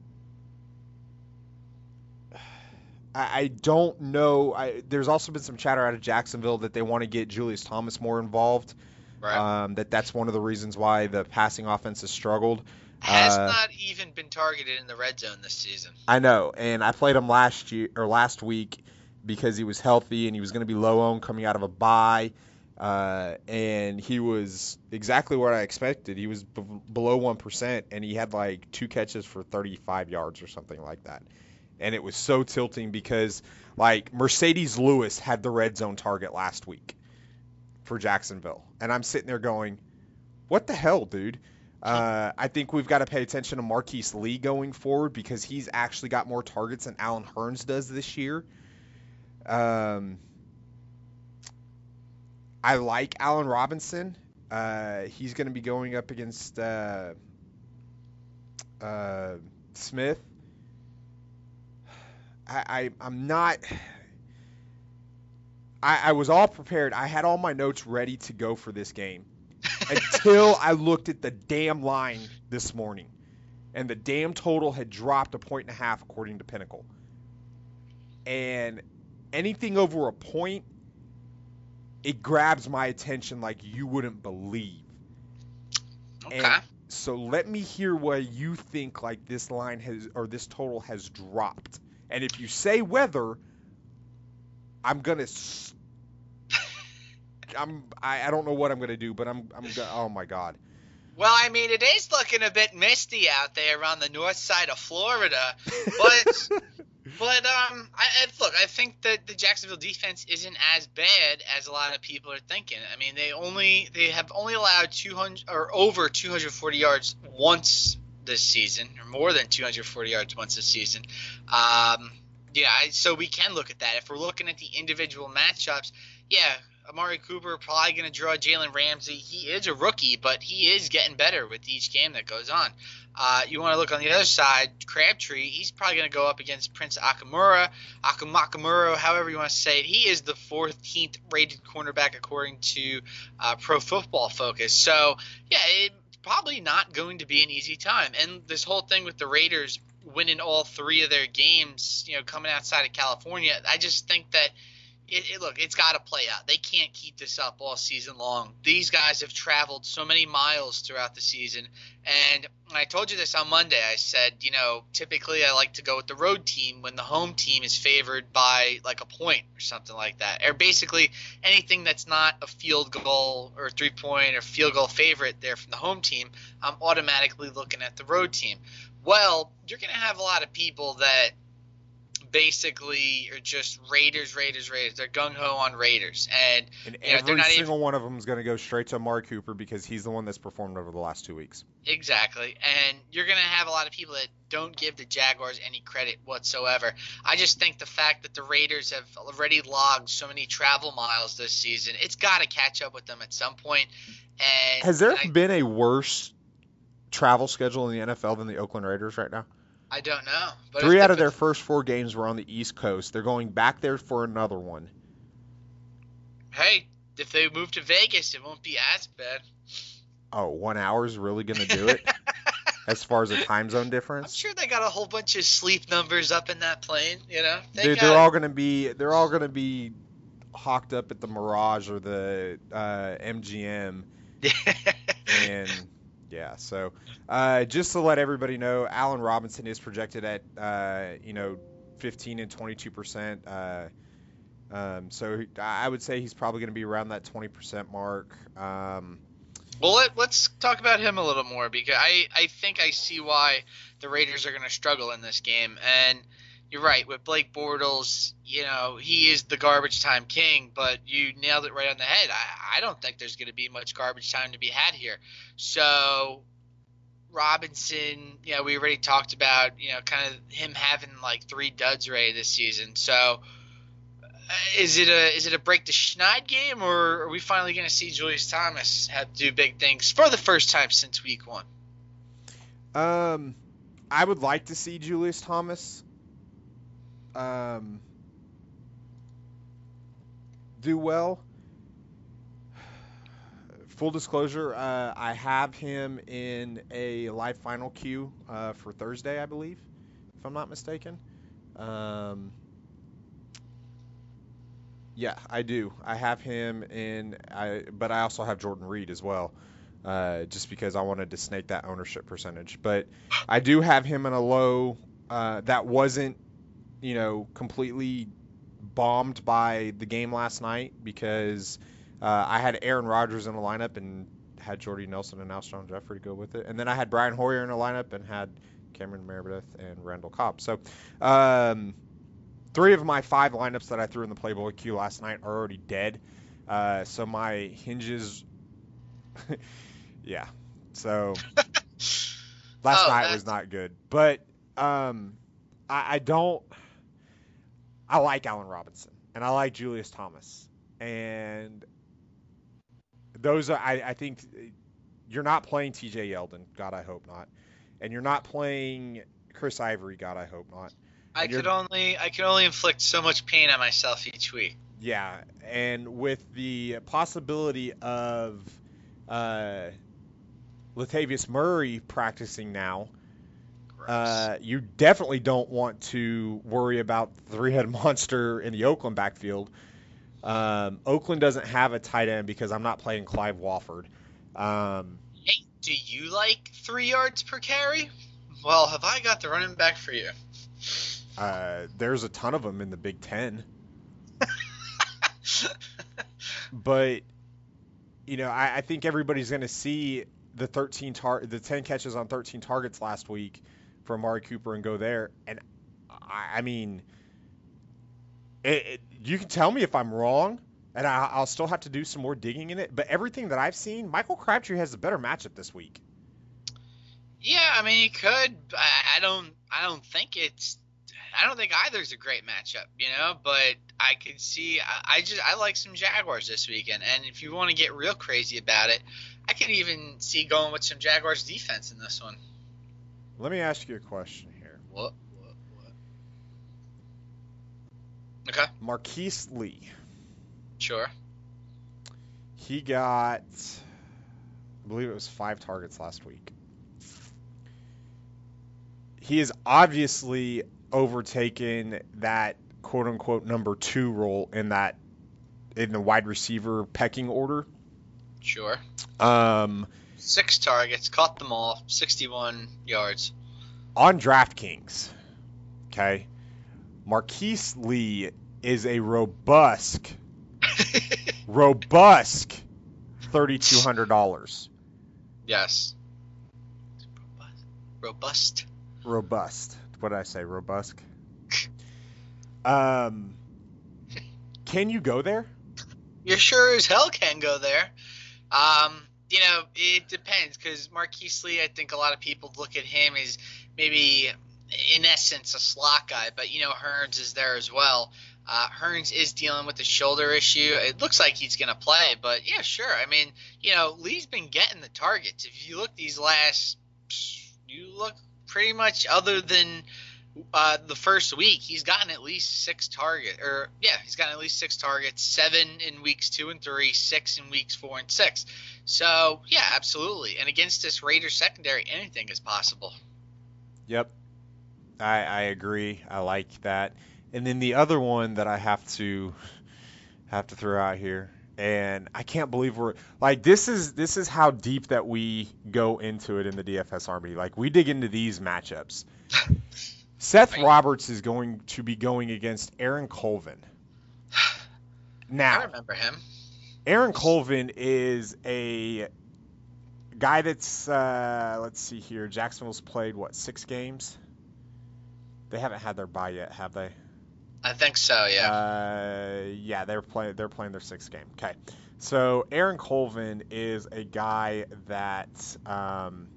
I, I don't know. I, there's also been some chatter out of Jacksonville that they want to get Julius Thomas more involved. Right. Um, that that's one of the reasons why the passing offense has struggled. Has uh, not even been targeted in the red zone this season. I know, and I played him last year or last week because he was healthy and he was going to be low owned coming out of a bye, uh, and he was exactly what I expected. He was b- below one percent, and he had like two catches for thirty-five yards or something like that. And it was so tilting because like Mercedes Lewis had the red zone target last week for Jacksonville, and I'm sitting there going, what the hell, dude? Uh, I think we've got to pay attention to Marquise Lee going forward because he's actually got more targets than Allen Hurns does this year. Um, I like Allen Robinson. Uh, he's going to be going up against uh, uh, Smith. I, I I'm not. I, I was all prepared. I had all my notes ready to go for this game until I looked at the damn line this morning, and the damn total had dropped a point and a half according to Pinnacle. And anything over a point, it grabs my attention like you wouldn't believe. Okay. And so let me hear why you think like this line has or this total has dropped. And if you say weather, I'm gonna. St- I'm. I, I don't know what I'm gonna do, but I'm. I'm. Go- oh my God. Well, I mean, it is looking a bit misty out there on the north side of Florida, but but um, I, I look, I think that the Jacksonville defense isn't as bad as a lot of people are thinking. I mean, they only they have only allowed two hundred or over two hundred forty yards once this season, or more than two hundred forty yards once this season. Um, yeah, I, so we can look at that. If we're looking at the individual matchups, yeah, Amari Cooper probably going to draw Jalen Ramsey. He is a rookie, but he is getting better with each game that goes on. Uh, you want to look on the other side, Crabtree, he's probably going to go up against Prince Akamura, Akamakimura, however you want to say it. He is the fourteenth rated cornerback according to uh, Pro Football Focus. So, yeah, it, probably not going to be an easy time. And this whole thing with the Raiders winning all three of their games, you know, coming outside of California, I just think that it, it look, it's got to play out. They can't keep this up all season long. These guys have traveled so many miles throughout the season. And I told you this on Monday. I said, you know, typically I like to go with the road team when the home team is favored by like a point or something like that. Or basically anything that's not a field goal or three-point or field goal favorite there from the home team, I'm automatically looking at the road team. Well, you're going to have a lot of people that basically are just Raiders, Raiders, Raiders. They're gung-ho on Raiders. And, and you know, every not single even, one of them is going to go straight to Amari Cooper because he's the one that's performed over the last two weeks. Exactly. And you're going to have a lot of people that don't give the Jaguars any credit whatsoever. I just think the fact that the Raiders have already logged so many travel miles this season, it's got to catch up with them at some point. And Has there I, been a worse travel schedule in the N F L than the Oakland Raiders right now? I don't know. But Three out of their first four games were on the East Coast. They're going back there for another one. Hey, if they move to Vegas, it won't be as bad. Oh, one hour is really going to do it? As far as a time zone I'm difference? sure they got a whole bunch of sleep numbers up in that plane, you know? They Dude, got they're it. all going to be they're all going to be hawked up at the Mirage or the uh, M G M. And yeah, so uh, just to let everybody know, Allen Robinson is projected at uh, you know fifteen and twenty-two percent. Uh, um, so I would say he's probably going to be around that twenty percent mark. Um, Well, let, let's talk about him a little more because I, I think I see why the Raiders are going to struggle in this game. And you're right, with Blake Bortles, you know, he is the garbage time king, but you nailed it right on the head. I, I don't think there's going to be much garbage time to be had here. So Robinson, you know, we already talked about, you know, kind of him having like three duds already this season. So Is it a is it a break the schneid game, or are we finally going to see Julius Thomas have to do big things for the first time since week one? um, I would like to see Julius Thomas um, do well. Full disclosure, uh, I have him in a live final queue uh, for Thursday, I believe, if I'm not mistaken. Um, yeah, I do. I have him in, I, but I also have Jordan Reed as well, uh, just because I wanted to snake that ownership percentage. But I do have him in a low uh, that wasn't, you know, completely bombed by the game last night because uh, I had Aaron Rodgers in the lineup and had Jordy Nelson and Alshon Jeffrey to go with it. And then I had Brian Hoyer in the lineup and had Cameron Meredith and Randall Cobb. So um, three of my five lineups that I threw in the Playboy queue last night are already dead. Uh, so my hinges, Yeah. So last Oh, night that's- was not good. But um, I, I don't. I like Allen Robinson and I like Julius Thomas, and those are. I, I think you're not playing T J Yeldon. God, I hope not. And you're not playing Chris Ivory. God, I hope not. I And you're- could only I could only inflict so much pain on myself each week. Yeah, and with the possibility of uh, Latavius Murray practicing now, Gross. uh, you definitely don't want to worry about the three-headed monster in the Oakland backfield. Um, Oakland doesn't have a tight end because I'm not playing Clive Wofford. Um, Hey, do you like three yards per carry? Well, have I got the running back for you? uh, there's a ton of them in the Big Ten. But, you know, I, I think everybody's going to see the thirteen tar- the ten catches on thirteen targets last week for Amari Cooper and go there. And, I, I mean, it, it, you can tell me if I'm wrong, and I, I'll still have to do some more digging in it. But everything that I've seen, Michael Crabtree has a better matchup this week. Yeah, I mean, he could. I, I don't. I don't think it's. I don't think either's a great matchup, you know. But I could see. I, I just. I like some Jaguars this weekend, and if you want to get real crazy about it, I could even see going with some Jaguars defense in this one. Let me ask you a question here. What? What? What? Okay. Marquise Lee. Sure. He got, I believe it was five targets last week. He has obviously overtaken that quote-unquote number two role in that in the wide receiver pecking order. Sure. Um, Six targets, caught them all, sixty-one yards. on DraftKings, okay, Marquise Lee is a robust, robust thirty-two hundred dollars. Yes. Robust. Robust. What did I say? Robust. Um, can you go there? You sure as hell can go there. Um, you know, it depends because Marquise Lee, I think a lot of people look at him as maybe, in essence, a slot guy. But, you know, Hearns is there as well. Uh, Hearns is dealing with a shoulder issue. It looks like he's going to play. But, yeah, sure. I mean, you know, Lee's been getting the targets. If you look these last – you look pretty much other than uh, the first week, he's gotten at least six targets. Or, yeah, he's gotten at least six targets, seven in weeks two and three, six in weeks four and six. So, yeah, absolutely. And against this Raiders secondary, anything is possible. Yep. I, I agree. I like that. And then the other one that I have to have to throw out here, and I can't believe we're like this is this is how deep that we go into it in the D F S Army. Like we dig into these matchups. Seth Right. Roberts is going to be going against Aaron Colvin. I Now, remember him. Aaron Colvin is a guy that's uh, let's see here. Jacksonville's played what six games? They haven't had their bye yet, have they? I think so, yeah. Uh, yeah, they're playing. They're playing their sixth game. Okay, so Aaron Colvin is a guy that um,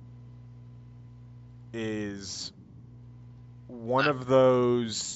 is one of those.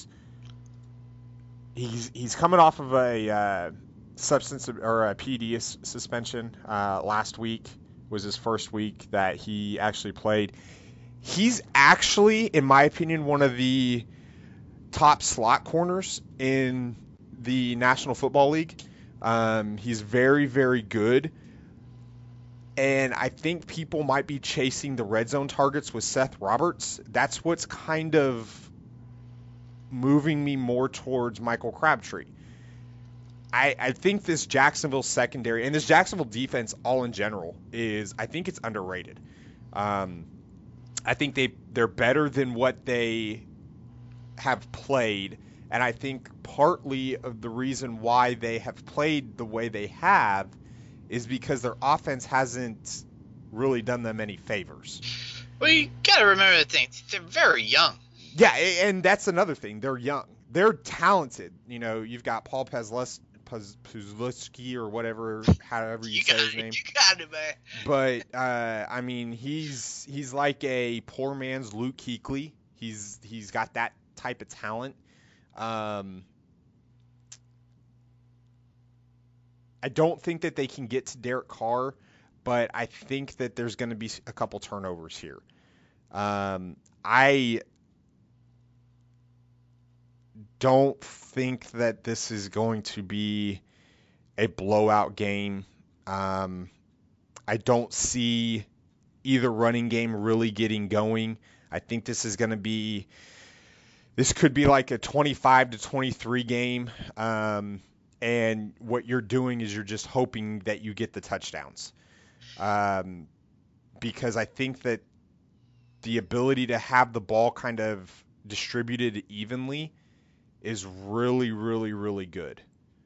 He's he's coming off of a uh, substance or a P D S suspension. Uh, last week was his first week that he actually played. He's actually, in my opinion, one of the top slot corners in the National Football League. Um, he's very, very good. And I think people might be chasing the red zone targets with Seth Roberts. That's what's kind of moving me more towards Michael Crabtree. I, I think this Jacksonville secondary and this Jacksonville defense all in general is, I think it's underrated. Um, I think they, they're better than what they have played, and I think partly of the reason why they have played the way they have is because their offense hasn't really done them any favors. Well, you got to remember the thing. They're very young. Yeah, and that's another thing. They're young. They're talented. You know, you've got Paul Pesles- Puzlewski or whatever, however you, you say got his it, name. You got it, man. But uh, I mean, he's he's like a poor man's Luke Kuechly. He's he's got that type of talent. Um, I don't think that they can get to Derek Carr, but I think that there's going to be a couple turnovers here. Um, I don't think that this is going to be a blowout game. Um, I don't see either running game really getting going. I think this is going to be this could be like a twenty-five to twenty-three game. Um, and what you're doing is you're just hoping that you get the touchdowns. Um, because I think that the ability to have the ball kind of distributed evenly is really, really, really good.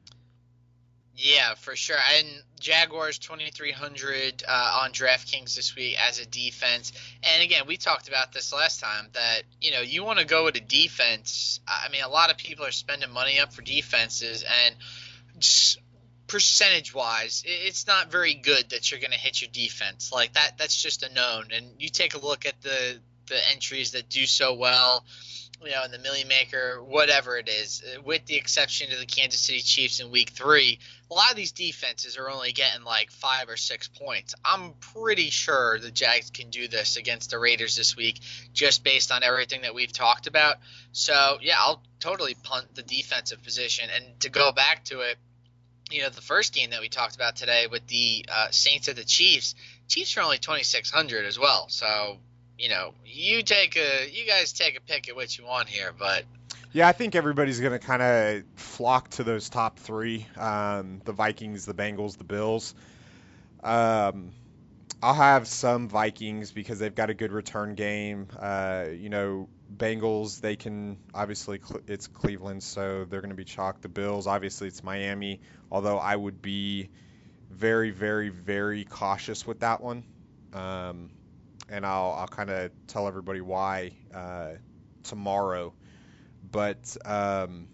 Yeah, for sure. And Jaguars twenty-three hundred uh, on DraftKings this week as a defense. And again, we talked about this last time that, you know, you want to go with a defense. I mean, a lot of people are spending money up for defenses, and just percentage-wise, it's not very good that you're going to hit your defense. Like that, that's just a known. And you take a look at the, the entries that do so well, you know, in the Millie Maker, whatever it is, with the exception of the Kansas City Chiefs in week three, a lot of these defenses are only getting like five or six points. I'm pretty sure the Jags can do this against the Raiders this week, just based on everything that we've talked about. So, yeah, I'll totally punt the defensive position. And to go back to it, you know, the first game that we talked about today with the uh, Saints of the Chiefs, Chiefs are only twenty-six hundred as well. So, you know, you take a, you guys take a pick at what you want here, but yeah, I think everybody's going to kind of flock to those top three: um, the Vikings, the Bengals, the Bills. Um, I'll have some Vikings because they've got a good return game. Uh, you know, Bengals, they can obviously it's Cleveland, so they're going to be chalk. The Bills, obviously, it's Miami. Although I would be very, very, very cautious with that one. Um, and I'll I'll kind of tell everybody why uh, tomorrow. But um,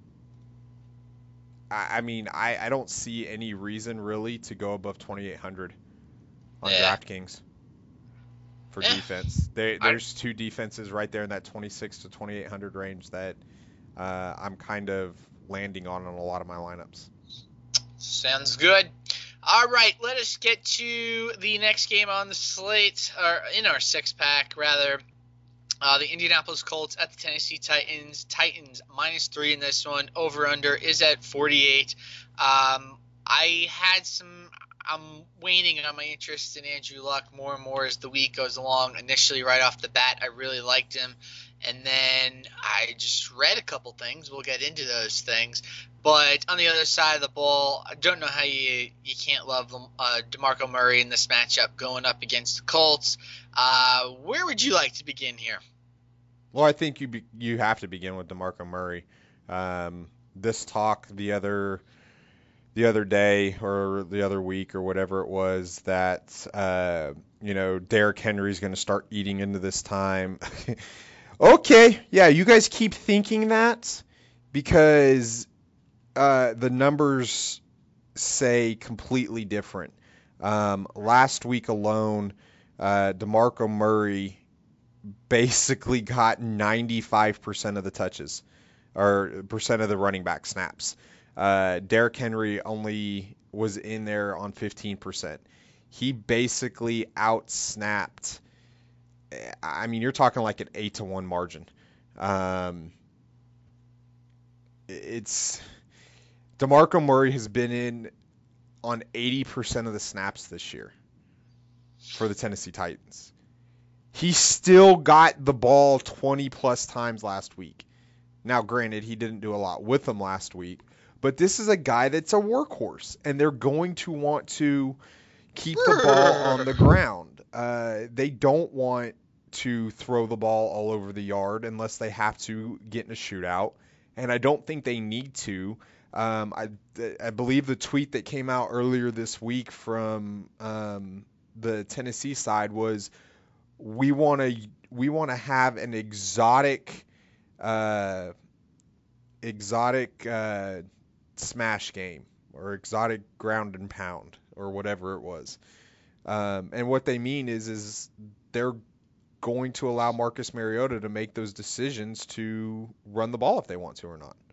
I, I mean, I, I don't see any reason really to go above twenty-eight hundred on yeah. DraftKings for yeah. defense. There, there's two defenses right there in that twenty-six to twenty-eight hundred range that uh, I'm kind of landing on in a lot of my lineups. Sounds good. All right, let us get to the next game on the slate, or in our six-pack, rather. Uh, the Indianapolis Colts at the Tennessee Titans. Titans minus three in this one. Over-under is at forty-eight. Um, I had some – I'm waning on my interest in Andrew Luck more and more as the week goes along. Initially, right off the bat, I really liked him. And then I just read a couple things. We'll get into those things. But on the other side of the ball, I don't know how you you can't love uh, DeMarco Murray in this matchup going up against the Colts. Uh, where would you like to begin here? Well, I think you be, you have to begin with DeMarco Murray. Um, this talk the other the other day or the other week or whatever it was that uh, you know Derrick Henry's going to start eating into this time. Okay, yeah, you guys keep thinking that because uh, the numbers say completely different. Um, last week alone, uh, DeMarco Murray basically got ninety-five percent of the touches or percent of the running back snaps. Uh, Derrick Henry only was in there on fifteen percent. He basically outsnapped. I mean, you're talking like an eight to one margin. Um, it's DeMarco Murray has been in on eighty percent of the snaps this year for the Tennessee Titans. He still got the ball twenty plus times last week. Now, granted, he didn't do a lot with them last week, but this is a guy that's a workhorse, and they're going to want to keep the ball on the ground. Uh, they don't want to throw the ball all over the yard unless they have to get in a shootout, and I don't think they need to. Um, I, I believe the tweet that came out earlier this week from um, the Tennessee side was, we want to we want to have an exotic, uh, exotic uh, smash game or exotic ground and pound or whatever it was. Um, and what they mean is is they're going to allow Marcus Mariota to make those decisions to run the ball if they want to or not.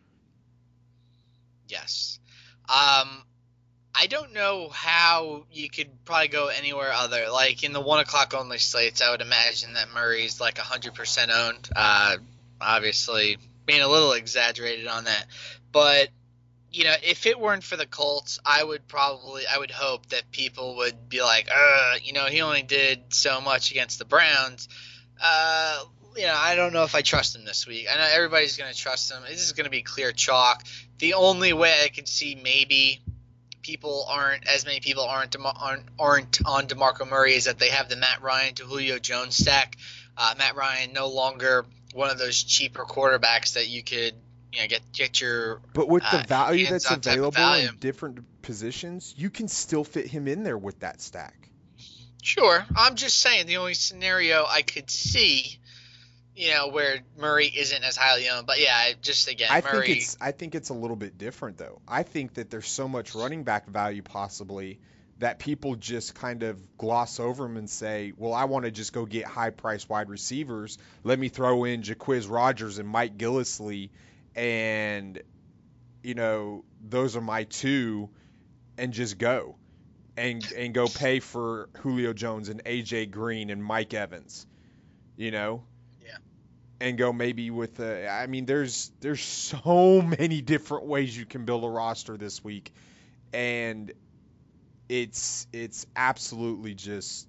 Yes. Um, I don't know how you could probably go anywhere other. Like in the one o'clock only slates, I would imagine that Murray's like one hundred percent owned. Uh, obviously, being a little exaggerated on that. But, you know, if it weren't for the Colts, I would probably, I would hope that people would be like, uh, you know, he only did so much against the Browns. Uh, you know, I don't know if I trust him this week. I know everybody's going to trust him. This is going to be clear chalk. The only way I could see maybe people aren't, as many people aren't aren't, aren't on DeMarco Murray is that they have the Matt Ryan to Julio Jones stack. Uh, Matt Ryan no longer one of those cheaper quarterbacks that you could, you know, get get your But with the uh, value that's hands-on type of available value. in different positions, you can still fit him in there with that stack. Sure. I'm just saying the only scenario I could see, you know, where Murray isn't as highly owned. But yeah, just again, I Murray. think it's I think it's a little bit different though. I think that there's so much running back value possibly that people just kind of gloss over him and say, well, I want to just go get high-priced wide receivers. Let me throw in Jaquiz Rodgers and Mike Gillislee, and, you know, those are my two, and just go. And and go pay for Julio Jones and A J Green and Mike Evans, you know? Yeah. And go maybe with a, I mean, there's there's so many different ways you can build a roster this week, and it's it's absolutely just.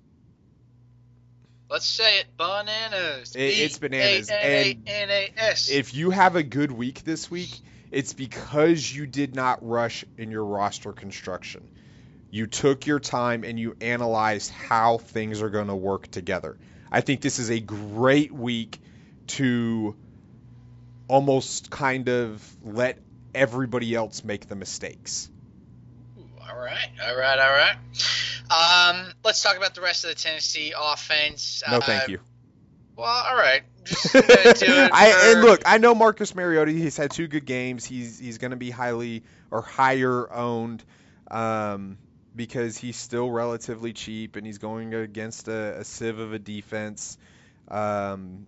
Let's say it, bananas. It, it's bananas. B A N A S. And if you have a good week this week, it's because you did not rush in your roster construction. You took your time and you analyzed how things are going to work together. I think this is a great week to almost kind of let everybody else make the mistakes. Ooh, all right, all right, all right. Um, let's talk about the rest of the Tennessee offense. No, uh, thank you. Well, all right. Just gonna do it I, for- and look, I know Marcus Mariota. He's had two good games. He's he's going to be highly or higher owned. Um, because he's still relatively cheap and he's going against a, a sieve of a defense. Um,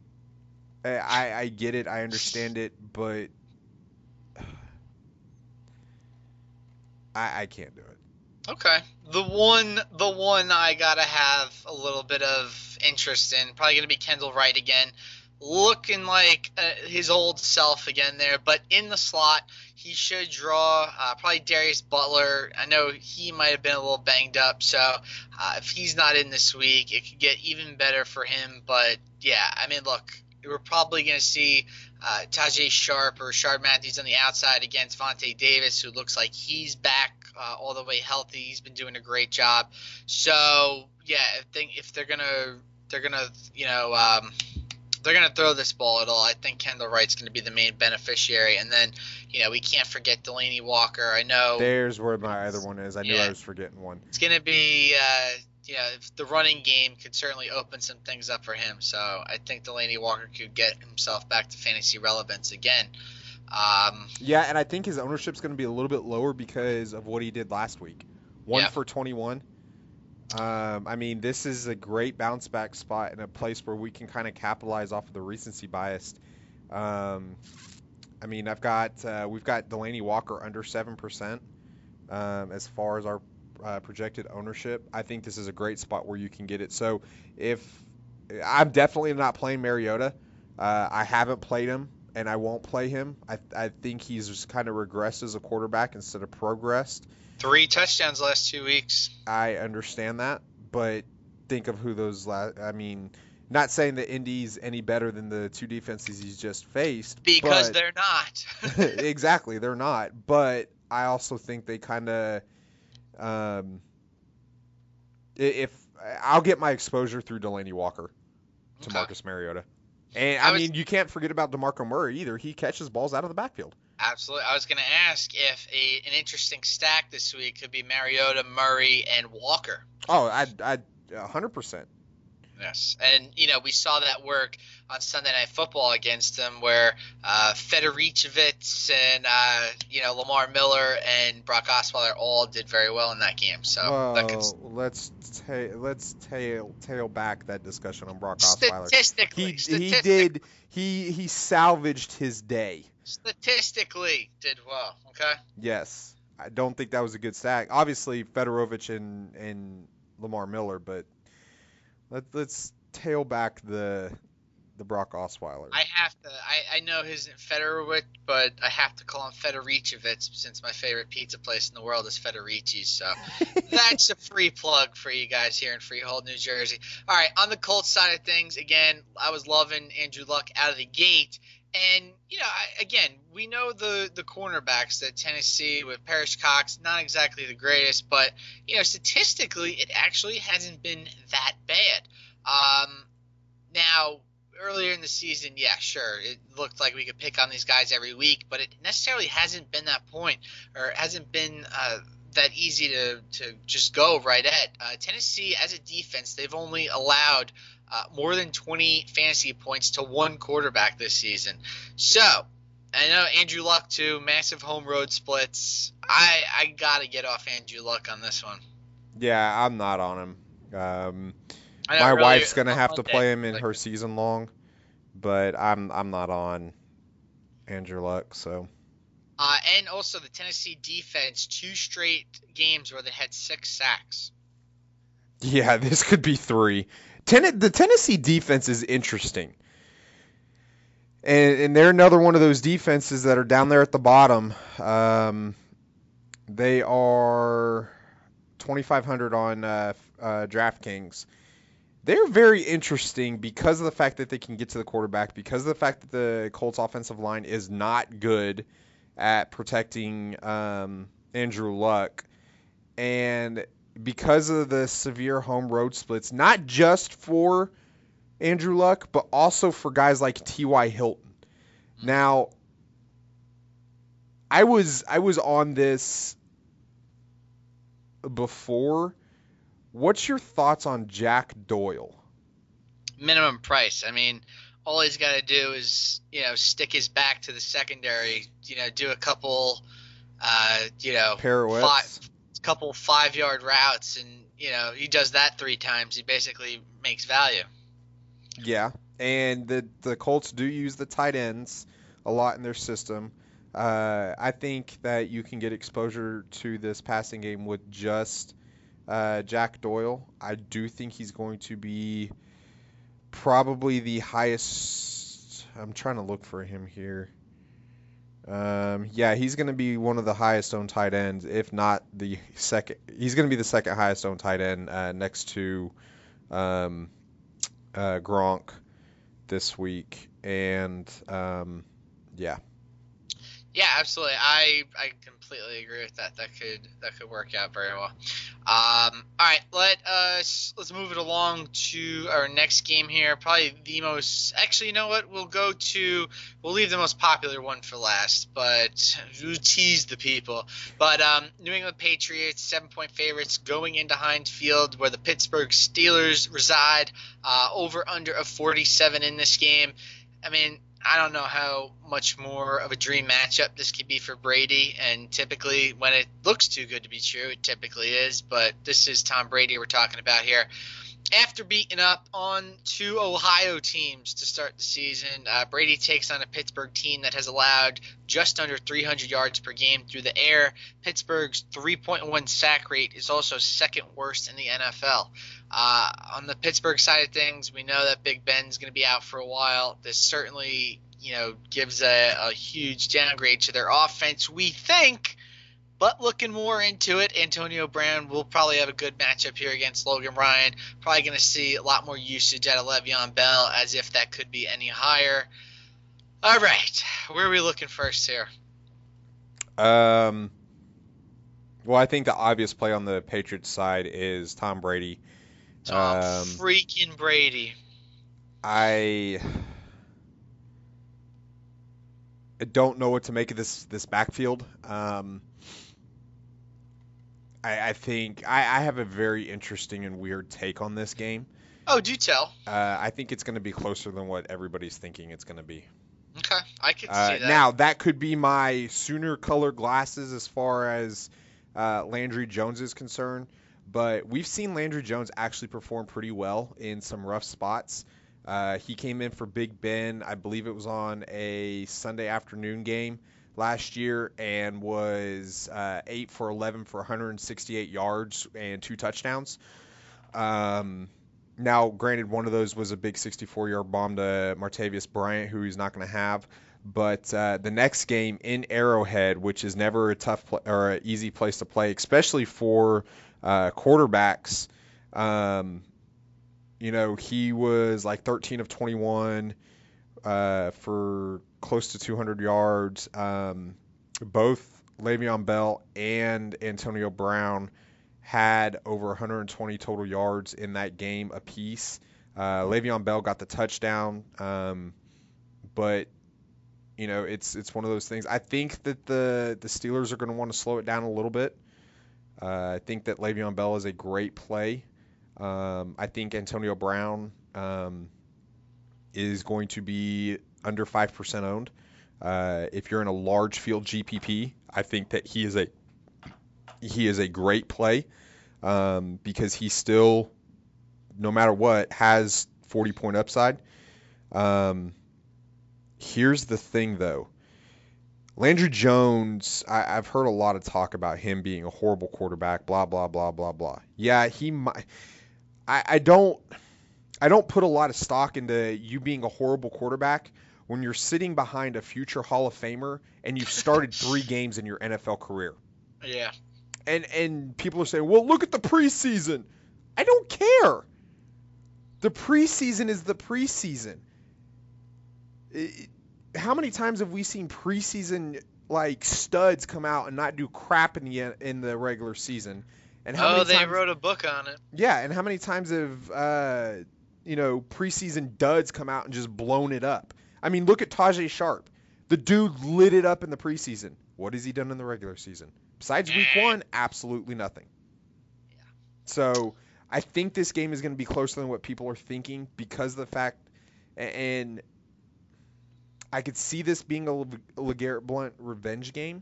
I, I get it. I understand it, but I, I can't do it. Okay. The one, the one I gotta have a little bit of interest in, probably gonna be Kendall Wright again, looking like uh, his old self again there, but in the slot. He should draw uh, probably Darius Butler. I know he might have been a little banged up, so uh, if he's not in this week, it could get even better for him. But yeah, I mean, look, we're probably going to see uh, Tajay Sharp or Shard Matthews on the outside against Vontae Davis, who looks like he's back uh, all the way healthy. He's been doing a great job. So yeah, if, they, if they're gonna they're gonna you know. Um, they're going to throw this ball at all. I think Kendall Wright's going to be the main beneficiary. And then, you know, we can't forget Delaney Walker. I know. There's where my other one is. I knew Yeah. I was forgetting one. It's going to be, uh, you know, the running game could certainly open some things up for him. So I think Delaney Walker could get himself back to fantasy relevance again. Um, Yeah, and I think his ownership's going to be a little bit lower because of what he did last week. One Yeah. for twenty-one. Um, I mean, this is a great bounce back spot in a place where we can kind of capitalize off of the recency bias. Um, I mean, I've got uh, we've got Delaney Walker under seven percent um, as far as our uh, projected ownership. I think this is a great spot where you can get it. So if I'm definitely not playing Mariota, uh, I haven't played him and I won't play him. I I think he's just kind of regressed as a quarterback instead of progressed. three touchdowns last two weeks. I understand that, but think of who those last. I mean, not saying that Indy's any better than the two defenses he's just faced. Because but, they're not. exactly, they're not. But I also think they kind of, um, if I'll get my exposure through Delaney Walker to Okay. Marcus Mariota, and I, I was- mean you can't forget about DeMarco Murray either. He catches balls out of the backfield. Absolutely. I was going to ask if a an interesting stack this week could be Mariota, Murray, and Walker. Oh, I I a hundred percent. Yes, and you know we saw that work on Sunday Night Football against them, where uh, Federicevic and uh, you know Lamar Miller and Brock Osweiler all did very well in that game. So well, that could, let's ta- let's tail tail back that discussion on Brock Osweiler. Statistically, He statistically, he did he he salvaged his day. Statistically, did well. Okay. Yes, I don't think that was a good stat. Obviously, Fedorovic and and Lamar Miller, but let let's tail back the the Brock Osweiler. I have to. I, I know his Fedorowicz, but I have to call him Federicevic since my favorite pizza place in the world is Federici's. So that's a free plug for you guys here in Freehold, New Jersey. All right, on the Colts side of things, again, I was loving Andrew Luck out of the gate. And, you know, I, again, we know the, the cornerbacks that Tennessee with Parrish Cox, not exactly the greatest, but, you know, statistically, it actually hasn't been that bad. Um, now, earlier in the season, yeah, sure, it looked like we could pick on these guys every week, but it necessarily hasn't been that point, or it hasn't been uh, that easy to, to just go right at. Uh, Tennessee, as a defense, they've only allowed uh, more than twenty fantasy points to one quarterback this season. So, I know Andrew Luck, too, massive home road splits. I, I got to get off Andrew Luck on this one. Yeah, I'm not on him. Um, I know my earlier wife's gonna on have to Monday, play him in like, her season long, but I'm I'm not on Andrew Luck. So Uh, and also the Tennessee defense, two straight games where they had six sacks. yeah, this could be three. Ten- the Tennessee defense is interesting, and and they're another one of those defenses that are down there at the bottom. Um, they are twenty-five hundred on uh, uh, DraftKings. They're very interesting because of the fact that they can get to the quarterback, because of the fact that the Colts offensive line is not good at protecting um, Andrew Luck, and because of the severe home road splits, not just for Andrew Luck, but also for guys like T Y. Hilton. Now, I was I was on this before. What's your thoughts on Jack Doyle? Minimum price. I mean, all he's got to do is, you know, stick his back to the secondary, you know, do a couple, uh, you know, Pirouettes. five, couple five-yard routes, and, you know, he does that three times. He basically makes value. Yeah, and the the Colts do use the tight ends a lot in their system. Uh, I think that you can get exposure to this passing game with just uh, Jack Doyle. I do think he's going to be probably the highest. I'm trying to look for him here. Um, yeah, he's going to be one of the highest owned tight ends, if not the second. He's going to be the second highest owned tight end uh, next to um, uh, Gronk this week. And um, yeah. Yeah, absolutely. I I completely agree with that. That could that could work out very well. Um, all right, let us let's move it along to our next game here. Probably the most. Actually, you know what? We'll go to. We'll leave the most popular one for last, but we'll tease the people. But um, New England Patriots seven point favorites going into Heinz Field, where the Pittsburgh Steelers reside. Uh, over under of forty-seven in this game. I mean, I don't know how much more of a dream matchup this could be for Brady, and typically when it looks too good to be true, it typically is, but this is Tom Brady we're talking about here. After beating up on two Ohio teams to start the season, uh, Brady takes on a Pittsburgh team that has allowed just under three hundred yards per game through the air. Pittsburgh's three point one sack rate is also second worst in the N F L. Uh, on the Pittsburgh side of things, we know that Big Ben's going to be out for a while. This certainly, you know, gives a, a huge downgrade to their offense, we think. But looking more into it, Antonio Brown will probably have a good matchup here against Logan Ryan. Probably going to see a lot more usage out of Le'Veon Bell, as if that could be any higher. All right, where are we looking first here? Um. Well, I think the obvious play on the Patriots side is Tom Brady. Tom Um, freaking Brady. I I don't know what to make of this this backfield. Um, I, I think I, I have a very interesting and weird take on this game. Oh, do tell. Uh, I think it's going to be closer than what everybody's thinking it's going to be. Okay, I could Uh, see that. now, that could be my Sooner color glasses as far as uh, Landry Jones is concerned, but we've seen Landry Jones actually perform pretty well in some rough spots. Uh, he came in for Big Ben, I believe it was on a Sunday afternoon game last year, and was uh, eight for eleven for one hundred sixty-eight yards and two touchdowns. Um, now, granted, one of those was a big sixty-four-yard bomb to Martavius Bryant, who he's not going to have. But uh, the next game in Arrowhead, which is never a tough pl- or an easy place to play, especially for uh, quarterbacks. Um, you know, he was like thirteen of twenty-one uh, for close to two hundred yards. Um, both Le'Veon Bell and Antonio Brown had over one hundred twenty total yards in that game apiece. Uh, Le'Veon Bell got the touchdown, um, but you know it's it's one of those things. I think that the the Steelers are going to want to slow it down a little bit. Uh, I think that Le'Veon Bell is a great play. Um, I think Antonio Brown um, is going to be under five percent owned. Uh, if you're in a large field G P P, I think that he is a he is a great play um, because he still, no matter what, has forty point upside. Um, here's the thing, though. Landry Jones, I, I've heard a lot of talk about him being a horrible quarterback, blah, blah, blah, blah, blah. Yeah, he might. I, I don't I don't put a lot of stock into you being a horrible quarterback when you're sitting behind a future Hall of Famer and you've started three games in your N F L career. Yeah. And and people are saying, well, look at the preseason. I don't care. The preseason is the preseason. It, how many times have we seen preseason like studs come out and not do crap in the in the regular season? And how oh, many they times, wrote a book on it. Yeah, and how many times have uh, you know preseason duds come out and just blown it up? I mean, look at Tajay Sharp. The dude lit it up in the preseason. What has he done in the regular season? Besides week one, absolutely nothing. Yeah. So I think this game is going to be closer than what people are thinking because of the fact, and I could see this being a LeGarrette Blount revenge game.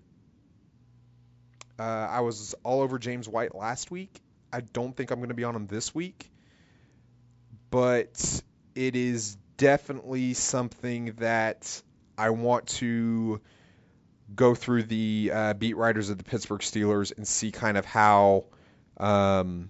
Uh, I was all over James White last week. I don't think I'm going to be on him this week. But it is definitely something that I want to go through the uh, beat writers of the Pittsburgh Steelers and see kind of how um,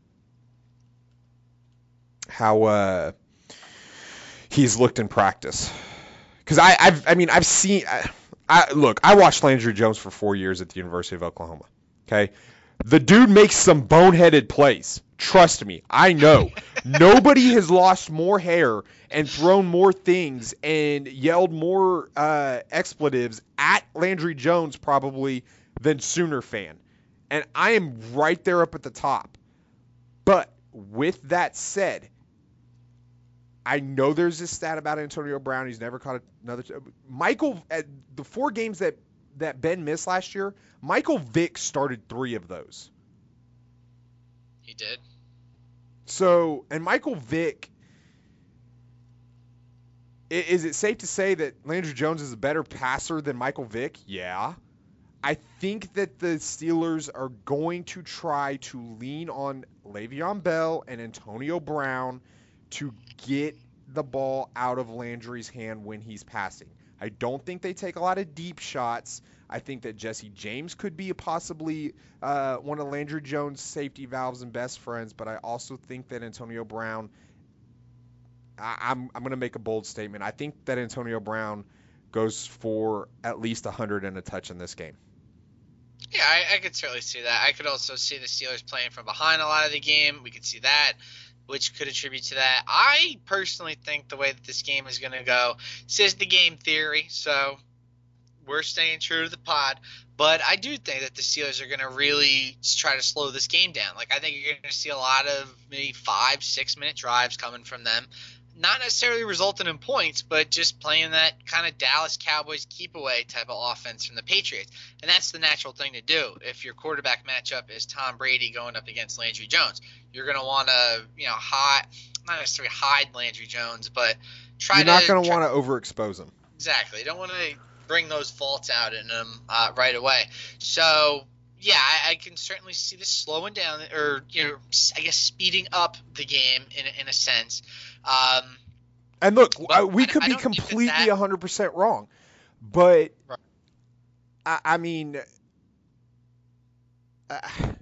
how uh, he's looked in practice. Because I, I've, I mean, I've seen. I, I, look, I watched Landry Jones for four years at the University of Oklahoma. Okay, the dude makes some boneheaded plays. Trust me, I know. Nobody has lost more hair and thrown more things and yelled more uh, expletives at Landry Jones probably than Sooner fan. And I am right there up at the top. But with that said, I know there's this stat about Antonio Brown. He's never caught another. Michael, at the four games that, that Ben missed last year, Michael Vick started three of those. He did. So, and Michael Vick, is it safe to say that Landry Jones is a better passer than Michael Vick? Yeah. I think that the Steelers are going to try to lean on Le'Veon Bell and Antonio Brown to get the ball out of Landry's hand when he's passing. I don't think they take a lot of deep shots. I think that Jesse James could be possibly uh, one of Landry Jones' safety valves and best friends, but I also think that Antonio Brown, I, I'm, I'm going to make a bold statement. I think that Antonio Brown goes for at least one hundred and a touch in this game. Yeah, I, I could certainly see that. I could also see the Steelers playing from behind a lot of the game. We could see that, which could attribute to that. I personally think the way that this game is going to go, this is the game theory, so we're staying true to the pod. But I do think that the Steelers are going to really try to slow this game down. Like, I think you're going to see a lot of maybe five, six-minute drives coming from them. Not necessarily resulting in points, but just playing that kind of Dallas Cowboys keep-away type of offense from the Patriots. And that's the natural thing to do. If your quarterback matchup is Tom Brady going up against Landry Jones, you're going to want to, you know, high, not necessarily hide Landry Jones, but try You're to. You're not going to try, want to overexpose him. Exactly. You don't want to bring those faults out in him uh, right away. So, yeah, I, I can certainly see this slowing down, or, you know, I guess speeding up the game in, in a sense. Um, and look, we I, could I be completely that, one hundred percent wrong. But, right. I, I mean, uh,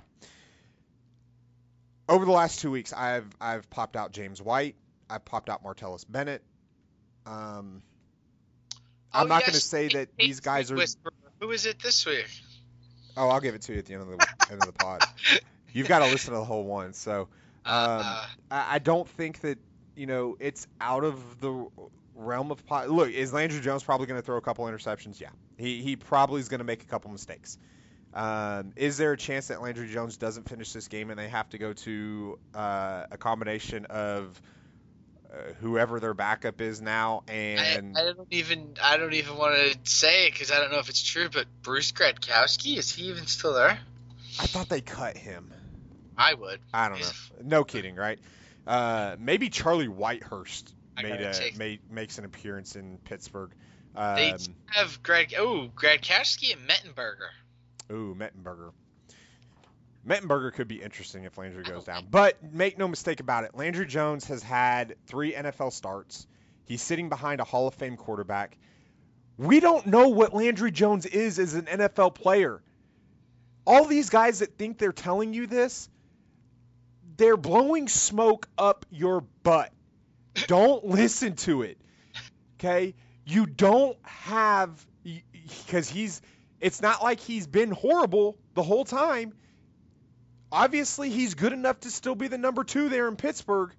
over the last two weeks, I've I've popped out James White. I've popped out Martellus Bennett. Um, I'm oh, not yes, going to say that these guys are. Whisperer. Who is it this week? Oh, I'll give it to you at the end of the end of the pod. You've got to listen to the whole one. So, um, uh, I, I don't think that you know it's out of the realm of pot. Look, is Landry Jones probably going to throw a couple interceptions? Yeah, he he probably is going to make a couple mistakes. Um, is there a chance that Landry Jones doesn't finish this game and they have to go to uh, a combination of uh, whoever their backup is now and I, I don't even I don't even want to say it because I don't know if it's true, but Bruce Gradkowski, is he even still there? I thought they cut him. I would. I don't know. No kidding, right? Uh, maybe Charlie Whitehurst made a take... made makes an appearance in Pittsburgh. Um, they have Greg. Oh, Gradkowski and Mettenberger. Ooh, Mettenberger. Mettenberger could be interesting if Landry goes down. But make no mistake about it, Landry Jones has had three N F L starts. He's sitting behind a Hall of Fame quarterback. We don't know what Landry Jones is as an N F L player. All these guys that think they're telling you this, they're blowing smoke up your butt. Don't listen to it. Okay? You don't have, because he's, it's not like he's been horrible the whole time. Obviously, he's good enough to still be the number two there in Pittsburgh.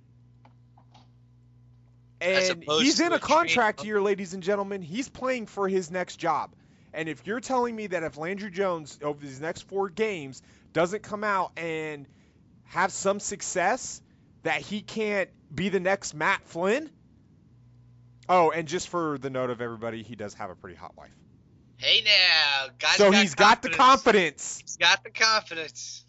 And he's in a contract year, ladies and gentlemen. He's playing for his next job. And if you're telling me that if Landry Jones, over these next four games, doesn't come out and have some success, that he can't be the next Matt Flynn? Oh, and just for the note of everybody, he does have a pretty hot wife. Hey now, guys. So got he's confidence. got the confidence. He's got the confidence.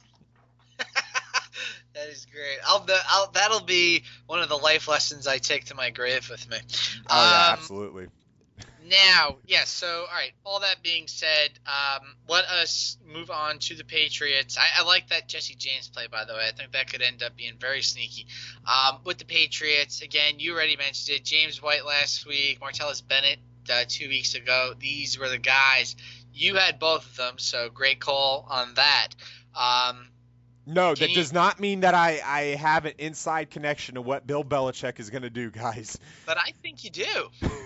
That is great. I'll, I'll that'll be one of the life lessons I take to my grave with me. Oh um, yeah, absolutely. Now, yes. So, all right. All that being said, um, let us move on to the Patriots. I, I like that Jesse James play, by the way. I think that could end up being very sneaky. Um, with the Patriots, again, you already mentioned it. James White last week, Martellus Bennett uh, two weeks ago. These were the guys. You had both of them, so great call on that. Um, no, that you, does not mean that I, I have an inside connection to what Bill Belichick is going to do, guys. But I think you do.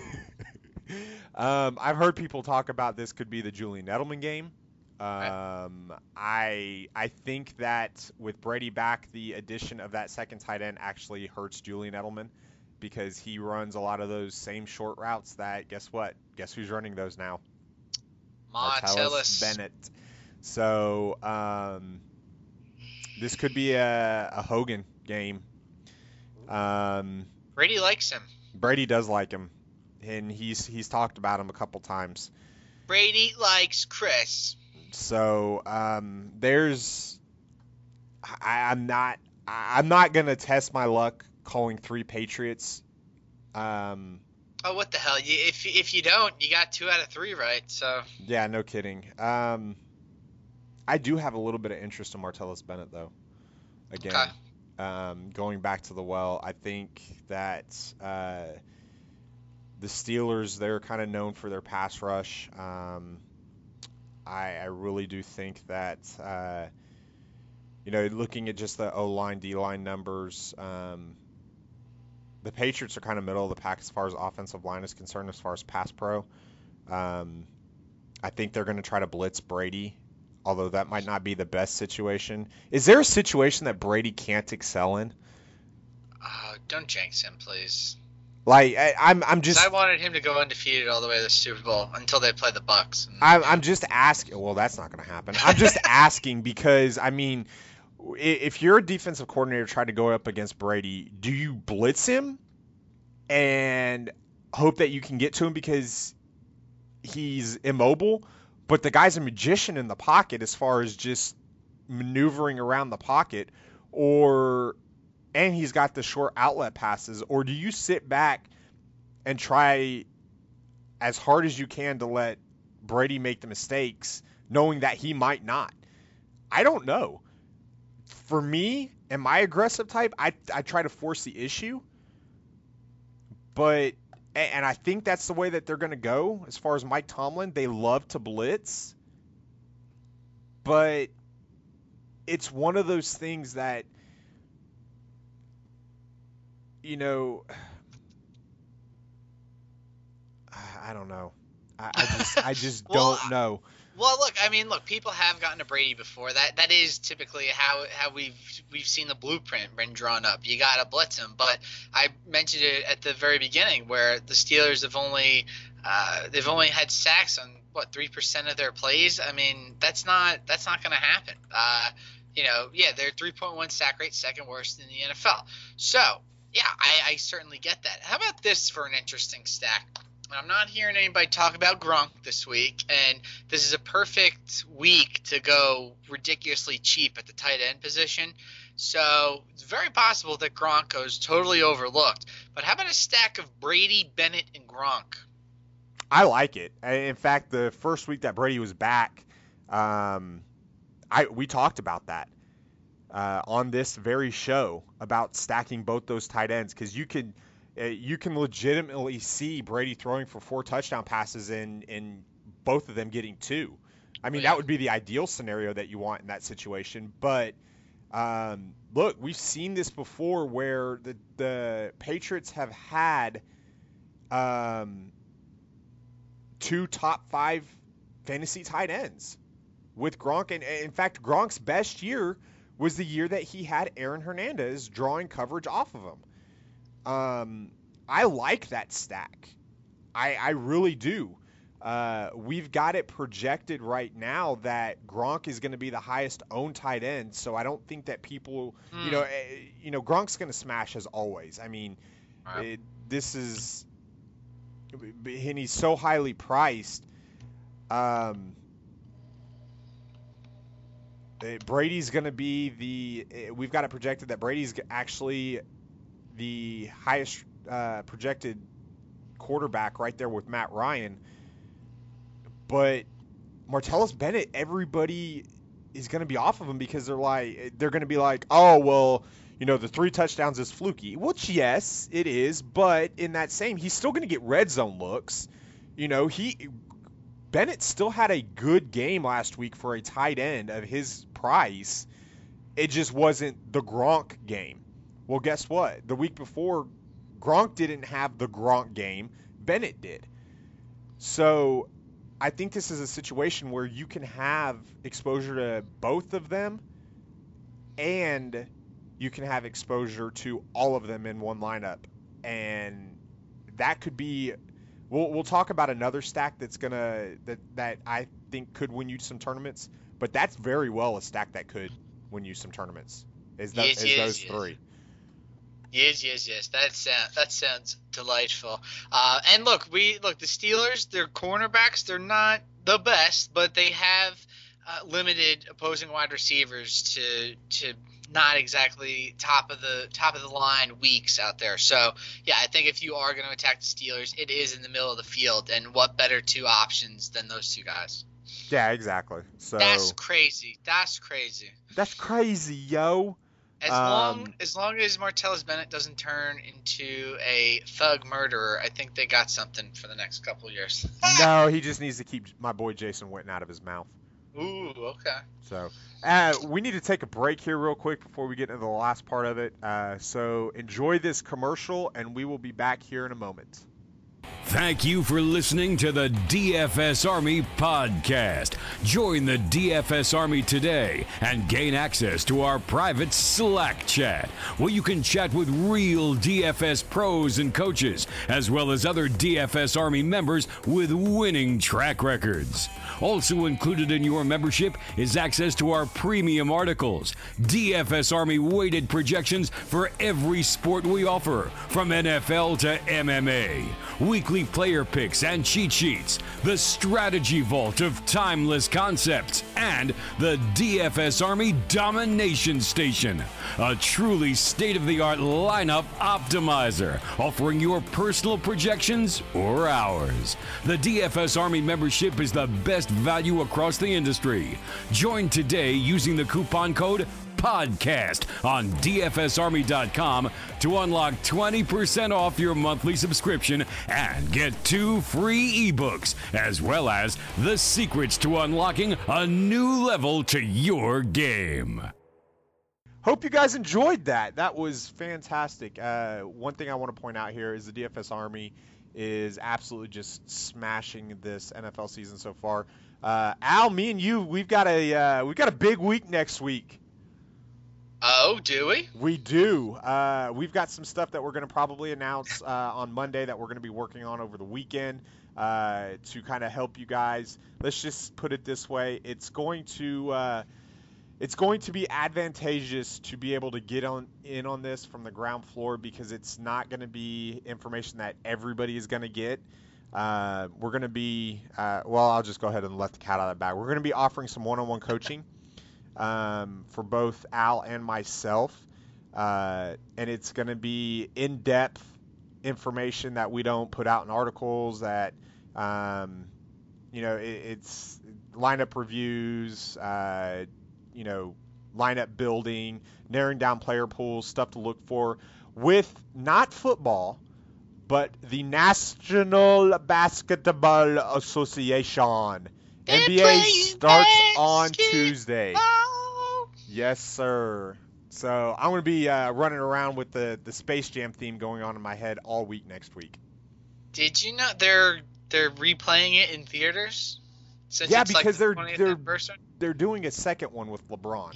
um, I've heard people talk about this could be the Julian Edelman game. Um, I I think that with Brady back, the addition of that second tight end actually hurts Julian Edelman because he runs a lot of those same short routes that, guess what? Guess who's running those now? Martellus Bennett. So um, this could be a, a Hogan game. Um, Brady likes him. Brady does like him. And he's he's talked about him a couple times. Brady likes Chris. So um, there's, I, I'm not I'm not gonna test my luck calling three Patriots. Um, oh, what the hell? You, if if you don't, you got two out of three right. So yeah, no kidding. Um, I do have a little bit of interest in Martellus Bennett though. Again, okay. um, going back to the well, I think that. Uh, The Steelers, they're kind of known for their pass rush. Um, I, I really do think that, uh, you know, looking at just the O-line, D-line numbers, um, the Patriots are kind of middle of the pack as far as offensive line is concerned, as far as pass pro. Um, I think they're going to try to blitz Brady, although that might not be the best situation. Is there a situation that Brady can't excel in? Uh, don't jinx him, please. Like I, I'm, I'm just. I wanted him to go undefeated all the way to the Super Bowl until they play the Bucks. And, I'm, I'm just asking. Well, that's not going to happen. I'm just asking because I mean, if you're a defensive coordinator trying to go up against Brady, do you blitz him and hope that you can get to him because he's immobile, but the guy's a magician in the pocket as far as just maneuvering around the pocket, or and he's got the short outlet passes? Or do you sit back and try as hard as you can to let Brady make the mistakes, knowing that he might not? I don't know. For me, am I aggressive type? I, I try to force the issue. But, and I think that's the way that they're going to go as far as Mike Tomlin. They love to blitz. But it's one of those things that, you know, I don't know. I, I just I just well, don't know. Well, look, I mean, look, people have gotten to Brady before. That that is typically how how we've we've seen the blueprint been drawn up. You got to blitz him. But I mentioned it at the very beginning, where the Steelers have only uh, they've only had sacks on what three percent of their plays. I mean, that's not that's not going to happen. Uh, you know, yeah, they're three point one sack rate, second worst in the N F L. So yeah, I, I certainly get that. How about this for an interesting stack? I'm not hearing anybody talk about Gronk this week, and this is a perfect week to go ridiculously cheap at the tight end position. So it's very possible that Gronk goes totally overlooked. But how about a stack of Brady, Bennett, and Gronk? I like it. In fact, the first week that Brady was back, um, I we talked about that uh, on this very show about stacking both those tight ends, because you could – you can legitimately see Brady throwing for four touchdown passes and, and both of them getting two. I mean, that would be the ideal scenario that you want in that situation. But, um, look, we've seen this before where the, the Patriots have had um, two top five fantasy tight ends with Gronk. And, in fact, Gronk's best year was the year that he had Aaron Hernandez drawing coverage off of him. Um, I like that stack. I, I really do. Uh, we've got it projected right now that Gronk is going to be the highest owned tight end. So I don't think that people, mm. you know, uh, you know, Gronk's going to smash as always. I mean, right. it, this is, and he's so highly priced. Um, Brady's going to be the, we've got it projected that Brady's actually the highest uh, projected quarterback right there with Matt Ryan. But Martellus Bennett, everybody is going to be off of him because they're like, they're going to be like, oh, well, you know, the three touchdowns is fluky. Which, yes, it is. But in that same, he's still going to get red zone looks. You know, he Bennett still had a good game last week for a tight end of his price. It just wasn't the Gronk game. Well, guess what? The week before, Gronk didn't have the Gronk game. Bennett did. So I think this is a situation where you can have exposure to both of them, and you can have exposure to all of them in one lineup. And that could be – we'll we'll talk about another stack that's going to that, – that I think could win you some tournaments. But that's very well a stack that could win you some tournaments is, that, yes, is yes, those yes. three. Yes, yes, yes. That sounds that sounds delightful. Uh, and look, we look the Steelers. Their cornerbacks, they're not the best, but they have uh, limited opposing wide receivers to to not exactly top of the top of the line weeks out there. So yeah, I think if you are going to attack the Steelers, it is in the middle of the field, and what better two options than those two guys? Yeah, exactly. So that's crazy. That's crazy. That's crazy, yo. As long um, as long as Martellus Bennett doesn't turn into a thug murderer, I think they got something for the next couple of years. No, he just needs to keep my boy Jason Witten out of his mouth. Ooh, okay. So uh, we need to take a break here real quick before we get into the last part of it. Uh, so enjoy this commercial, and we will be back here in a moment. Thank you for listening to the D F S Army podcast. Join the D F S Army today and gain access to our private Slack chat, where you can chat with real D F S pros and coaches, as well as other D F S Army members with winning track records. Also included in your membership is access to our premium articles, D F S Army weighted projections for every sport we offer, from N F L to M M A, weekly weekly player picks and cheat sheets, the strategy vault of timeless concepts, and the D F S Army Domination Station, a truly state-of-the-art lineup optimizer, offering your personal projections or ours. The D F S Army membership is the best value across the industry. Join today using the coupon code podcast on D F S Army dot com to unlock twenty percent off your monthly subscription and get two free ebooks, as well as the secrets to unlocking a new level to your game. Hope you guys enjoyed that. That was fantastic. Uh, one thing I want to point out here is the D F S Army is absolutely just smashing this N F L season so far. Uh, Al, me and you, we've got a uh, we've got a big week next week. Oh, do we? We do. Uh, we've got some stuff that we're going to probably announce uh, on Monday that we're going to be working on over the weekend uh, to kind of help you guys. Let's just put it this way: it's going to uh, it's going to be advantageous to be able to get on in on this from the ground floor, because it's not going to be information that everybody is going to get. Uh, we're going to be uh, well. I'll just go ahead and let the cat out of the bag. We're going to be offering some one-on-one coaching. Um, for both Al and myself, uh, and it's going to be in-depth information that we don't put out in articles. That um, you know, it, it's lineup reviews, uh, you know, lineup building, narrowing down player pools, stuff to look for with not football, but the National Basketball Association. N B A starts on Tuesday. Yes, sir. So I'm going to be uh, running around with the, the Space Jam theme going on in my head all week next week. Did you know they're they're replaying it in theaters? Since yeah, it's because like the they're they're they're doing a second one with LeBron.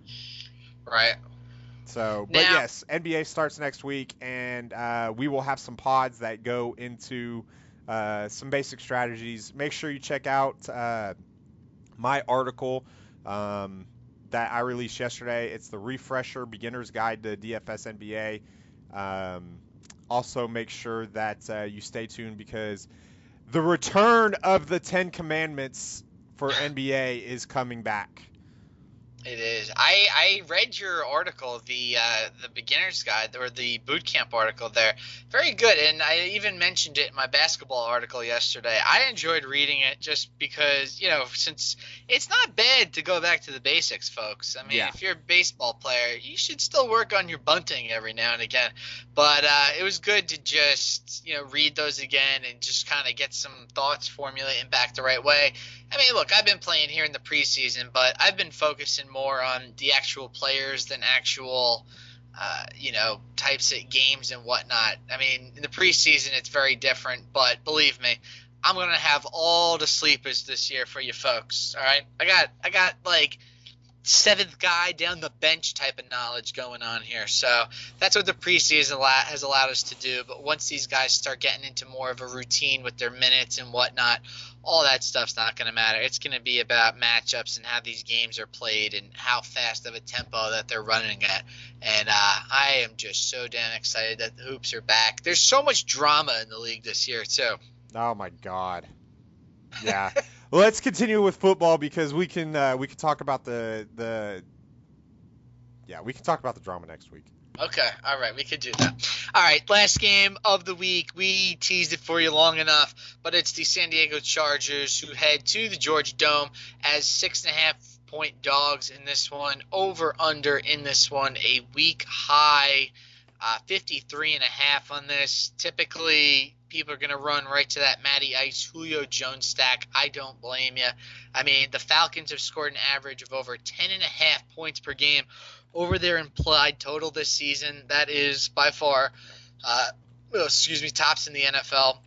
Right. So, but now, yes, N B A starts next week, and uh, we will have some pods that go into uh, some basic strategies. Make sure you check out uh, my article um, that I released yesterday. It's the Refresher Beginner's Guide to D F S N B A. Um, also, make sure that uh, you stay tuned, because the return of the Ten Commandments for N B A is coming back. It is. I, I read your article, the uh, the beginner's guide, or the boot camp article there. Very good, and I even mentioned it in my basketball article yesterday. I enjoyed reading it just because, you know, since it's not bad to go back to the basics, folks. I mean, yeah. If you're a baseball player, you should still work on your bunting every now and again. But uh, it was good to just, you know, read those again and just kind of get some thoughts formulating back the right way. I mean, look, I've been playing here in the preseason, but I've been focusing more on the actual players than actual, uh, you know, types of games and whatnot. I mean, in the preseason, it's very different, but believe me, I'm going to have all the sleepers this year for you folks, all right? I got, I got like seventh guy down the bench type of knowledge going on here. So that's what the preseason has allowed us to do. But once these guys start getting into more of a routine with their minutes and whatnot, all that stuff's not going to matter. It's going to be about matchups and how these games are played and how fast of a tempo that they're running at. And uh, I am just so damn excited that the hoops are back. There's so much drama in the league this year, too. Oh, my God. Yeah. Well, let's continue with football, because we can uh, we can talk about the the yeah we can talk about the drama next week. Okay, all right, we could do that. All right, last game of the week. We teased it for you long enough, but it's the San Diego Chargers who head to the Georgia Dome as six and a half point dogs in this one. Over under in this one, a week high, uh, fifty-three and a half on this. Typically, people are going to run right to that Matty Ice, Julio Jones stack. I don't blame you. I mean, the Falcons have scored an average of over ten and a half points per game over their implied total this season. That is by far, uh, oh, excuse me, tops in the N F L.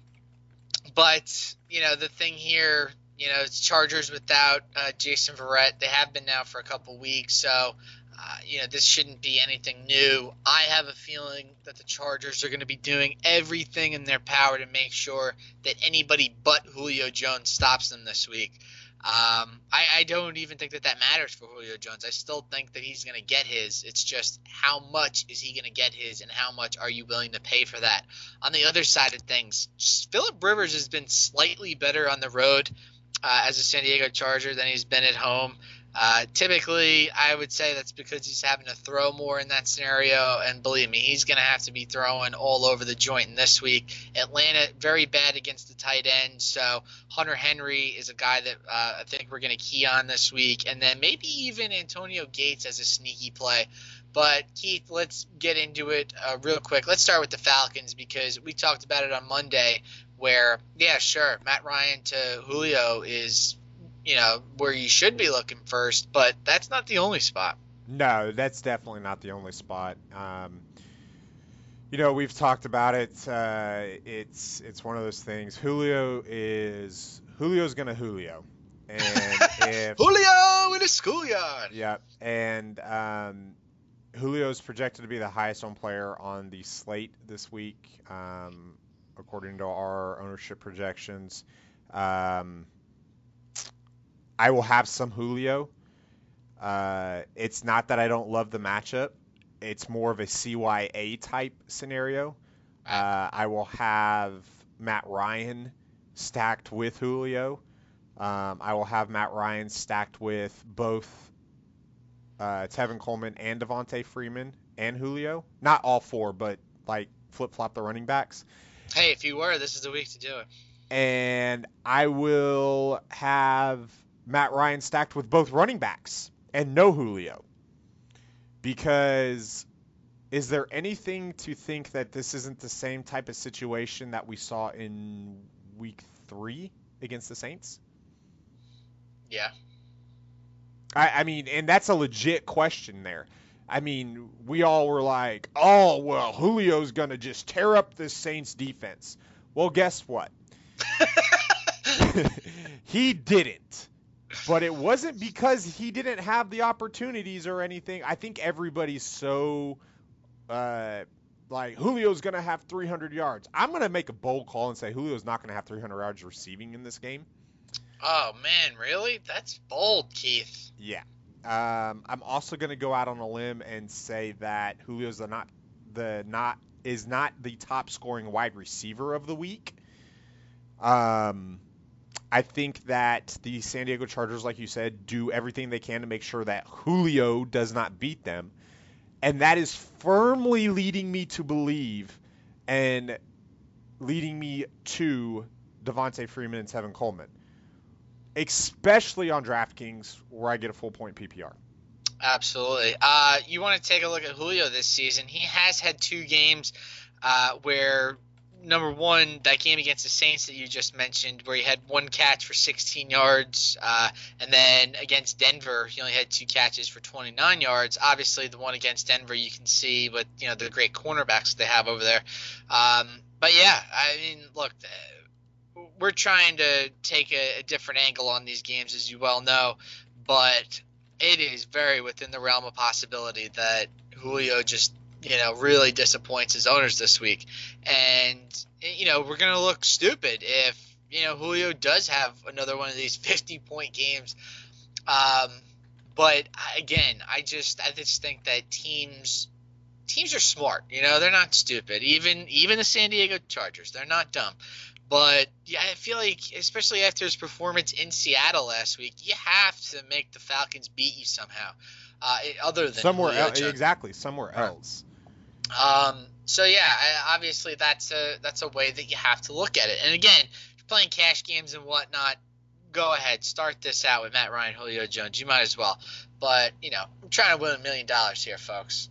But, you know, the thing here, you know, it's Chargers without uh, Jason Verrett. They have been now for a couple weeks, so Uh, you know, this shouldn't be anything new. I have a feeling that the Chargers are going to be doing everything in their power to make sure that anybody but Julio Jones stops them this week. Um, I, I don't even think that that matters for Julio Jones. I still think that he's going to get his. It's just how much is he going to get his, and how much are you willing to pay for that? On the other side of things, Phillip Rivers has been slightly better on the road uh, as a San Diego Charger than he's been at home. Uh, typically, I would say that's because he's having to throw more in that scenario, and believe me, he's going to have to be throwing all over the joint in this week. Atlanta, very bad against the tight end, so Hunter Henry is a guy that uh, I think we're going to key on this week, and then maybe even Antonio Gates as a sneaky play. But, Keith, let's get into it uh, real quick. Let's start with the Falcons, because we talked about it on Monday where, yeah, sure, Matt Ryan to Julio is – you know, where you should be looking first, but that's not the only spot. No, that's definitely not the only spot. Um, you know, we've talked about it. Uh, it's it's one of those things. Julio is Julio's gonna Julio, and if Julio in a schoolyard. Yeah, and um, Julio's projected to be the highest owned player on the slate this week, um, according to our ownership projections. Um, I will have some Julio. Uh, it's not that I don't love the matchup. It's more of a C Y A type scenario. Uh, I will have Matt Ryan stacked with Julio. Um, I will have Matt Ryan stacked with both uh, Tevin Coleman and Devontae Freeman and Julio. Not all four, but like flip-flop the running backs. Hey, if you were, this is the week to do it. And I will have Matt Ryan stacked with both running backs and no Julio. Because is there anything to think that this isn't the same type of situation that we saw in week three against the Saints? Yeah. I, I mean, and that's a legit question there. I mean, we all were like, oh, well, Julio's going to just tear up this Saints defense. Well, guess what? He didn't. But it wasn't because he didn't have the opportunities or anything. I think everybody's so, uh, like, Julio's going to have three hundred yards. I'm going to make a bold call and say Julio's not going to have three hundred yards receiving in this game. Oh, man, really? That's bold, Keith. Yeah. Um, I'm also going to go out on a limb and say that Julio's the not the not is not the top scoring wide receiver of the week. Um, I think that the San Diego Chargers, like you said, do everything they can to make sure that Julio does not beat them. And that is firmly leading me to believe and leading me to Devontae Freeman and Tevin Coleman, especially on DraftKings where I get a full point P P R. Absolutely. Uh, you want to take a look at Julio this season. He has had two games uh, where – number one, that game against the Saints that you just mentioned, where he had one catch for sixteen yards, uh, and then against Denver, he only had two catches for twenty-nine yards. Obviously, the one against Denver, you can see what you know the great cornerbacks they have over there. Um, but yeah, I mean, look, we're trying to take a, a different angle on these games, as you well know, but it is very within the realm of possibility that Julio just you know, really disappoints his owners this week. And, you know, we're going to look stupid if, you know, Julio does have another one of these fifty-point games. Um, but, again, I just I just think that teams teams are smart. You know, they're not stupid. Even even the San Diego Chargers, they're not dumb. But, yeah, I feel like, especially after his performance in Seattle last week, you have to make the Falcons beat you somehow, uh, other than somewhere Julio else. Jones. Exactly, somewhere else. Um, so yeah, I, obviously that's a that's a way that you have to look at it. And again, if you're playing cash games and whatnot, go ahead, start this out with Matt Ryan, Julio Jones. You might as well. But you know, I'm trying to win a million dollars here, folks.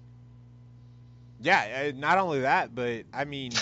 Yeah, not only that, but I mean,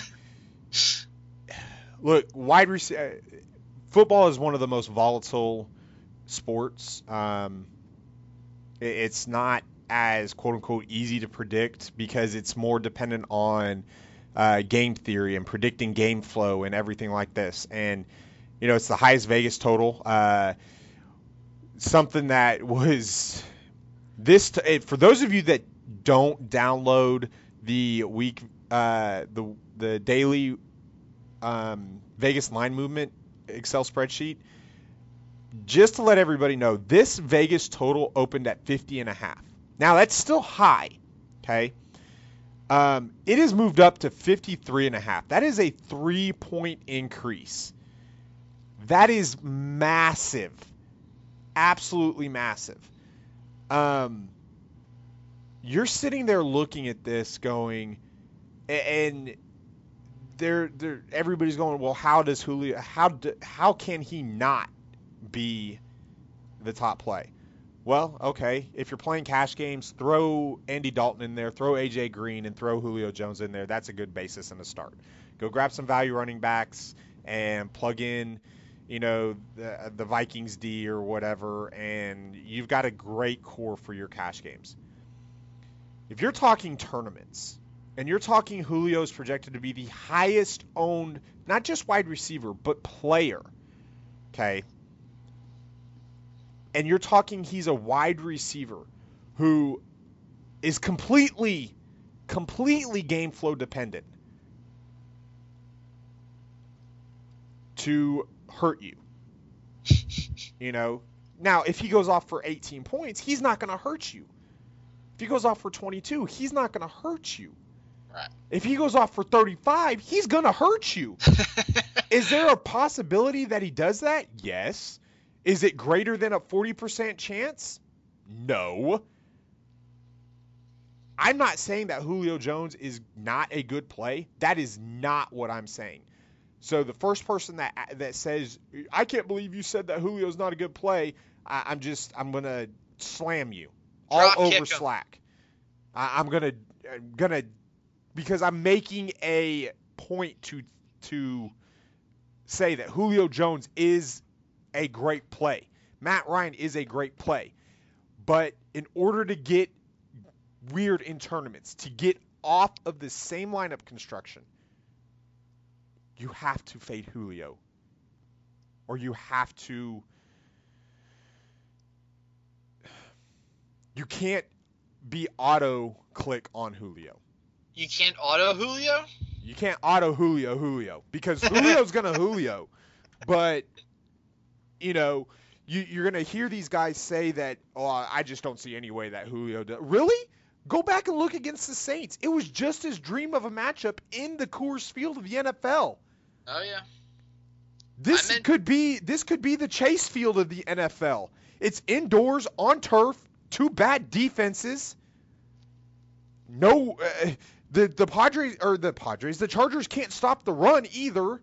look, wide receiver football is one of the most volatile sports. Um, it, it's not as quote-unquote easy to predict because it's more dependent on uh, game theory and predicting game flow and everything like this. And, you know, it's the highest Vegas total. Uh, something that was this t- – for those of you that don't download the week uh, – the the daily um, Vegas line movement Excel spreadsheet, just to let everybody know, this Vegas total opened at fifty and a half. Now, that's still high, okay? Um, it has moved up to fifty-three and a half. That is a three-point increase. That is massive. Absolutely massive. Um, you're sitting there looking at this going, and they're, they're, everybody's going, well, how does Julio, how, do, how can he not be the top play? Well, okay, if you're playing cash games, throw Andy Dalton in there, throw A J Green, and throw Julio Jones in there. That's a good basis and a start. Go grab some value running backs and plug in, you know, the, the Vikings D or whatever, and you've got a great core for your cash games. If you're talking tournaments, and you're talking Julio's projected to be the highest owned, not just wide receiver, but player, okay, and you're talking he's a wide receiver who is completely, completely game flow dependent to hurt you. You know, now if he goes off for eighteen points, he's not going to hurt you. If he goes off for twenty-two, he's not going to hurt you. Right. If he goes off for thirty-five, he's going to hurt you. Is there a possibility that he does that? Yes. Is it greater than a forty percent chance? No. I'm not saying that Julio Jones is not a good play. That is not what I'm saying. So the first person that that says, I can't believe you said that Julio's not a good play, I, I'm just, I'm going to slam you all Drop over kick 'em. Slack. I, I'm going to, I'm going to, because I'm making a point to to say that Julio Jones is a great play. Matt Ryan is a great play. But in order to get weird in tournaments, to get off of the same lineup construction, you have to fade Julio. Or you have to... You can't be auto-click on Julio. You can't auto Julio? You can't auto Julio Julio. Because Julio's going to Julio. But... You know, you, you're going to hear these guys say that, oh, I just don't see any way that Julio does. Really? Go back and look against the Saints. It was just as dream of a matchup in the Coors Field of the N F L. Oh, yeah. This meant- could be this could be the Chase Field of the N F L. It's indoors, on turf, two bad defenses. No, uh, the, the Padres, or the Padres, the Chargers can't stop the run either.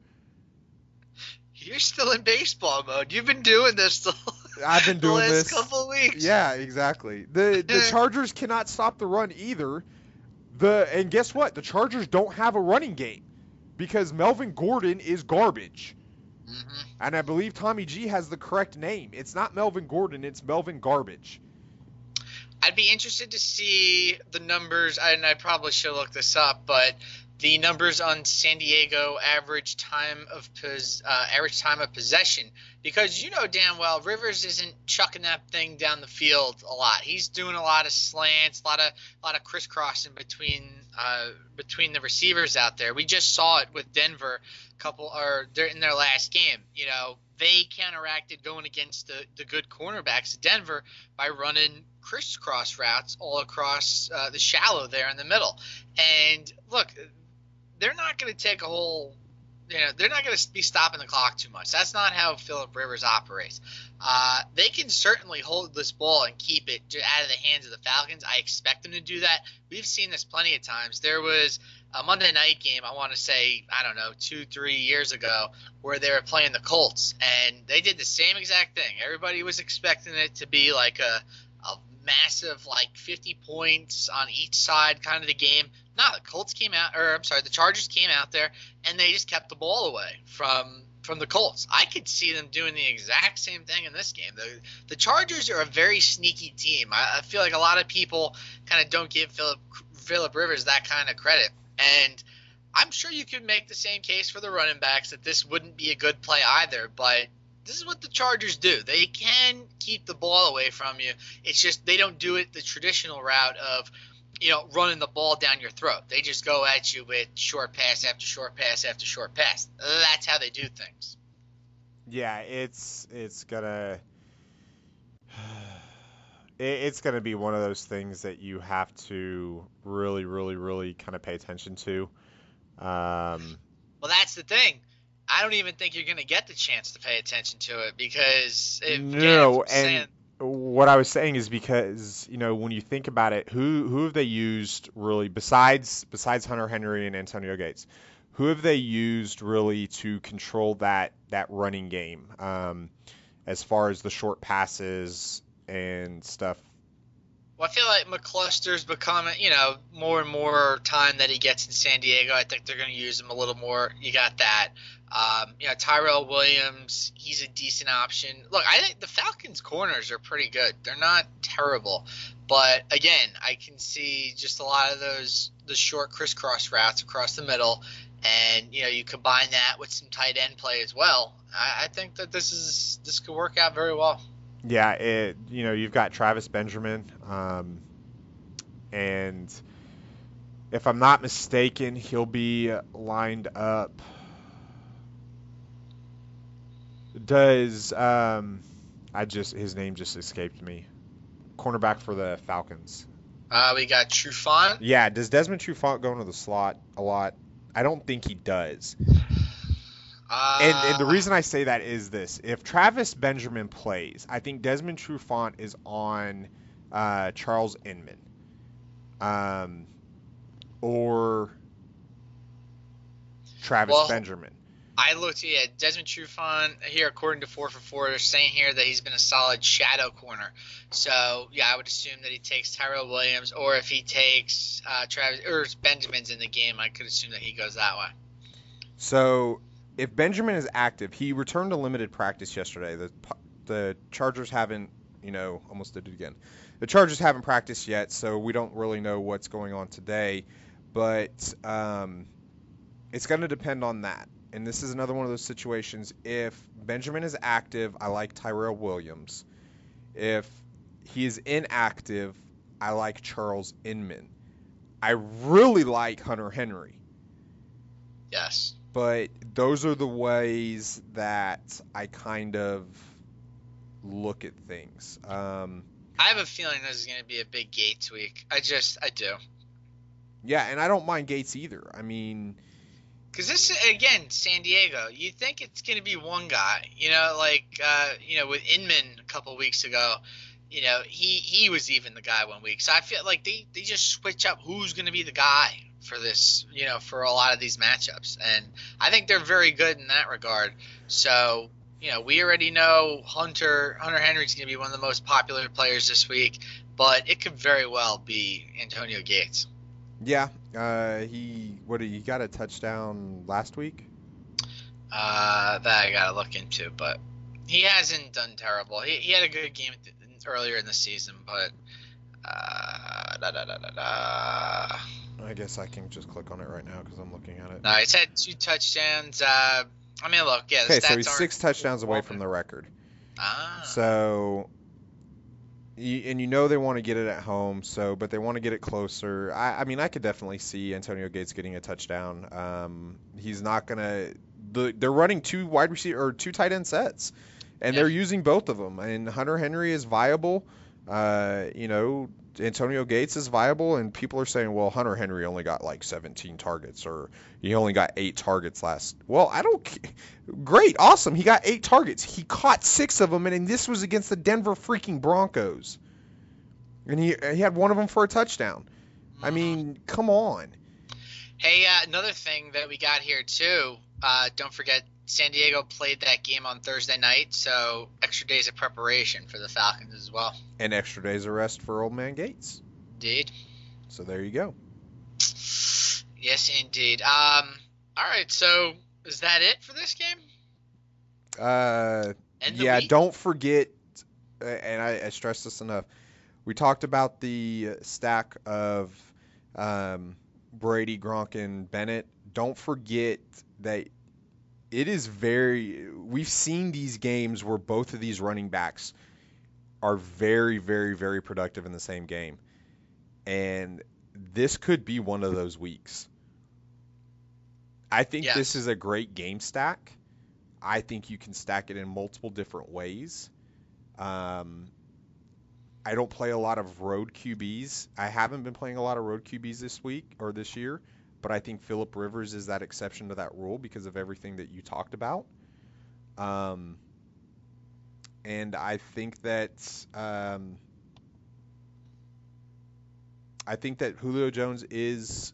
You're still in baseball mode. You've been doing this the, I've been doing the last this. couple of weeks. Yeah, exactly. The the Chargers cannot stop the run either. The and guess what? The Chargers don't have a running game because Melvin Gordon is garbage. Mm-hmm. And I believe Tommy G has the correct name. It's not Melvin Gordon, it's Melvin Garbage. I'd be interested to see the numbers, and I probably should look this up, but the numbers on San Diego average time of pos, uh, average time of possession, because you know damn well Rivers isn't chucking that thing down the field a lot. He's doing a lot of slants, a lot of a lot of crisscrossing between uh, between the receivers out there. We just saw it with Denver, a couple or in their last game. You know, they counteracted going against the the good cornerbacks of Denver by running crisscross routes all across uh, the shallow there in the middle. And look, they're not going to take a whole, you know, they're not going to be stopping the clock too much. That's not how Phillip Rivers operates. Uh, they can certainly hold this ball and keep it out of the hands of the Falcons. I expect them to do that. We've seen this plenty of times. There was a Monday night game, I want to say, I don't know, two, three years ago, where they were playing the Colts, and they did the same exact thing. Everybody was expecting it to be like a, a massive, like fifty points on each side kind of the game. No, the Colts came out, or I'm sorry, the Chargers came out there, and they just kept the ball away from from the Colts. I could see them doing the exact same thing in this game. The the Chargers are a very sneaky team. I, I feel like a lot of people kind of don't give Phillip Phillip Rivers that kind of credit. And I'm sure you could make the same case for the running backs that this wouldn't be a good play either, but this is what the Chargers do. They can keep the ball away from you. It's just they don't do it the traditional route of, you know, running the ball down your throat. They just go at you with short pass after short pass after short pass. That's how they do things. Yeah, it's it's gonna it, it's gonna be one of those things that you have to really, really, really kind of pay attention to. Um, Well, that's the thing. I don't even think you're going to get the chance to pay attention to it because, if, again, no, if I'm saying, and what I was saying is because you know when you think about it, who who have they used really besides besides Hunter Henry and Antonio Gates? Who have they used really to control that that running game um, as far as the short passes and stuff? well, I feel like McCluster's becoming, you know, more and more time that he gets in San Diego. I think they're going to use him a little more. You got that. Um, you know, Tyrell Williams, he's a decent option. Look, I think the Falcons' corners are pretty good. They're not terrible. But, again, I can see just a lot of those the short crisscross routes across the middle. And, you know, you combine that with some tight end play as well. I, I think that this is this could work out very well. Yeah, it you know you've got Travis Benjamin, um, and if I'm not mistaken, he'll be lined up. Does um, I just his name just escaped me. Cornerback for the Falcons. Uh, we got Trufant. Yeah, does Desmond Trufant go into the slot a lot? I don't think he does. Uh, And, and the reason I say that is this. If Travis Benjamin plays, I think Desmond Trufant is on uh, Charles Inman. Um, or Travis Well, Benjamin. I looked at Desmond Trufant here, according to four for four. They're saying here that he's been a solid shadow corner. So, yeah, I would assume that he takes Tyrell Williams, or if he takes uh, Travis or Benjamin's in the game, I could assume that he goes that way. So if Benjamin is active, he returned to limited practice yesterday. The the Chargers haven't, you know, almost did it again. The Chargers haven't practiced yet, so we don't really know what's going on today. But um, it's going to depend on that. And this is another one of those situations. If Benjamin is active, I like Tyrell Williams. If he is inactive, I like Charles Inman. I really like Hunter Henry. Yes. But those are the ways that I kind of look at things. Um, I have a feeling this is going to be a big Gates week. I just, I do. yeah, and I don't mind Gates either. I mean, Because this, again, San Diego, you think it's going to be one guy. You know, like, uh, you know, with Inman a couple weeks ago, you know, he, he was even the guy one week. So I feel like they, they just switch up who's going to be the guy for this, you know, for a lot of these matchups. And I think they're very good in that regard. So, you know, we already know Hunter Hunter Henry's going to be one of the most popular players this week, but it could very well be Antonio Gates. yeah, uh, he what he got a touchdown last week. Uh, that I got to look into, but he hasn't done terrible. He, he had a good game earlier in the season, but uh, da, da, da, da, da. I guess I can just click on it right now because I'm looking at it. No, he's had two touchdowns. Uh, I mean, look, yeah, the Okay, stats so he's aren't- six touchdowns away from the record. Ah. So, you, and you know they want to get it at home, so but they want to get it closer. I, I mean, I could definitely see Antonio Gates getting a touchdown. Um, he's not gonna. The, they're running two wide receiver or two tight end sets, and Yeah. they're using both of them. And Hunter Henry is viable. Uh, you know, Antonio Gates is viable, and people are saying, well, Hunter Henry only got like seventeen targets, or he only got eight targets last. Well, I don't. Great, awesome. He got eight targets. He caught six of them, and, and this was against the Denver freaking Broncos, and he he had one of them for a touchdown. I mean, come on. Hey, uh, another thing that we got here too. Uh, don't forget, San Diego played that game on Thursday night, so extra days of preparation for the Falcons as well. And extra days of rest for old man Gates. Indeed. So there you go. Yes, indeed. Um. All right. So is that it for this game? Uh, End the yeah, week? don't forget, uh, and I, I stress this enough. We talked about the stack of um, Brady, Gronk, and Bennett. Don't forget that it is very. We've seen these games where both of these running backs are very, very, very productive in the same game, and this could be one of those weeks. I think Yes. this is a great game stack. I think you can stack it in multiple different ways. Um, I don't play a lot of road Q Bs. I haven't been playing a lot of road Q Bs this week or this year, but I think Phillip Rivers is that exception to that rule because of everything that you talked about. Um, and I think that um, I think that Julio Jones is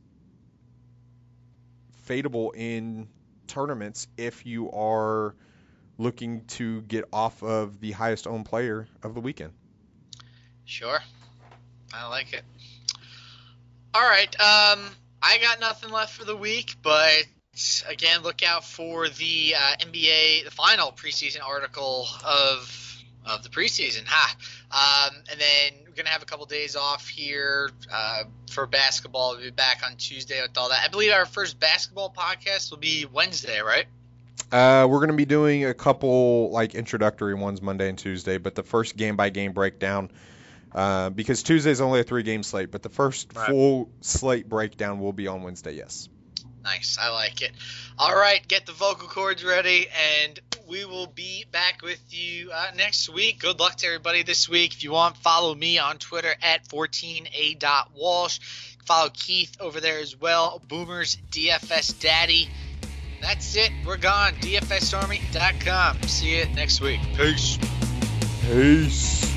fadeable in tournaments if you are looking to get off of the highest owned player of the weekend. Sure. I like it. All right. Um, I got nothing left for the week, but again, look out for the uh, N B A, the final preseason article of of the preseason. Ha. Um, and then we're going to have a couple days off here uh, for basketball. We'll be back on Tuesday with all that. I believe our first basketball podcast will be Wednesday, right? Uh, we're going to be doing a couple like introductory ones Monday and Tuesday, but the first game-by-game breakdown, uh, because Tuesday is only a three-game slate, but the first right. full slate breakdown will be on Wednesday, yes. Nice. I like it. All right. Get the vocal cords ready, and we will be back with you uh, next week. Good luck to everybody this week. If you want, follow me on Twitter at fourteen A Walsh. Follow Keith over there as well. Boomers D F S Daddy. That's it. We're gone. D F S Army dot com. See you next week. Peace. Peace.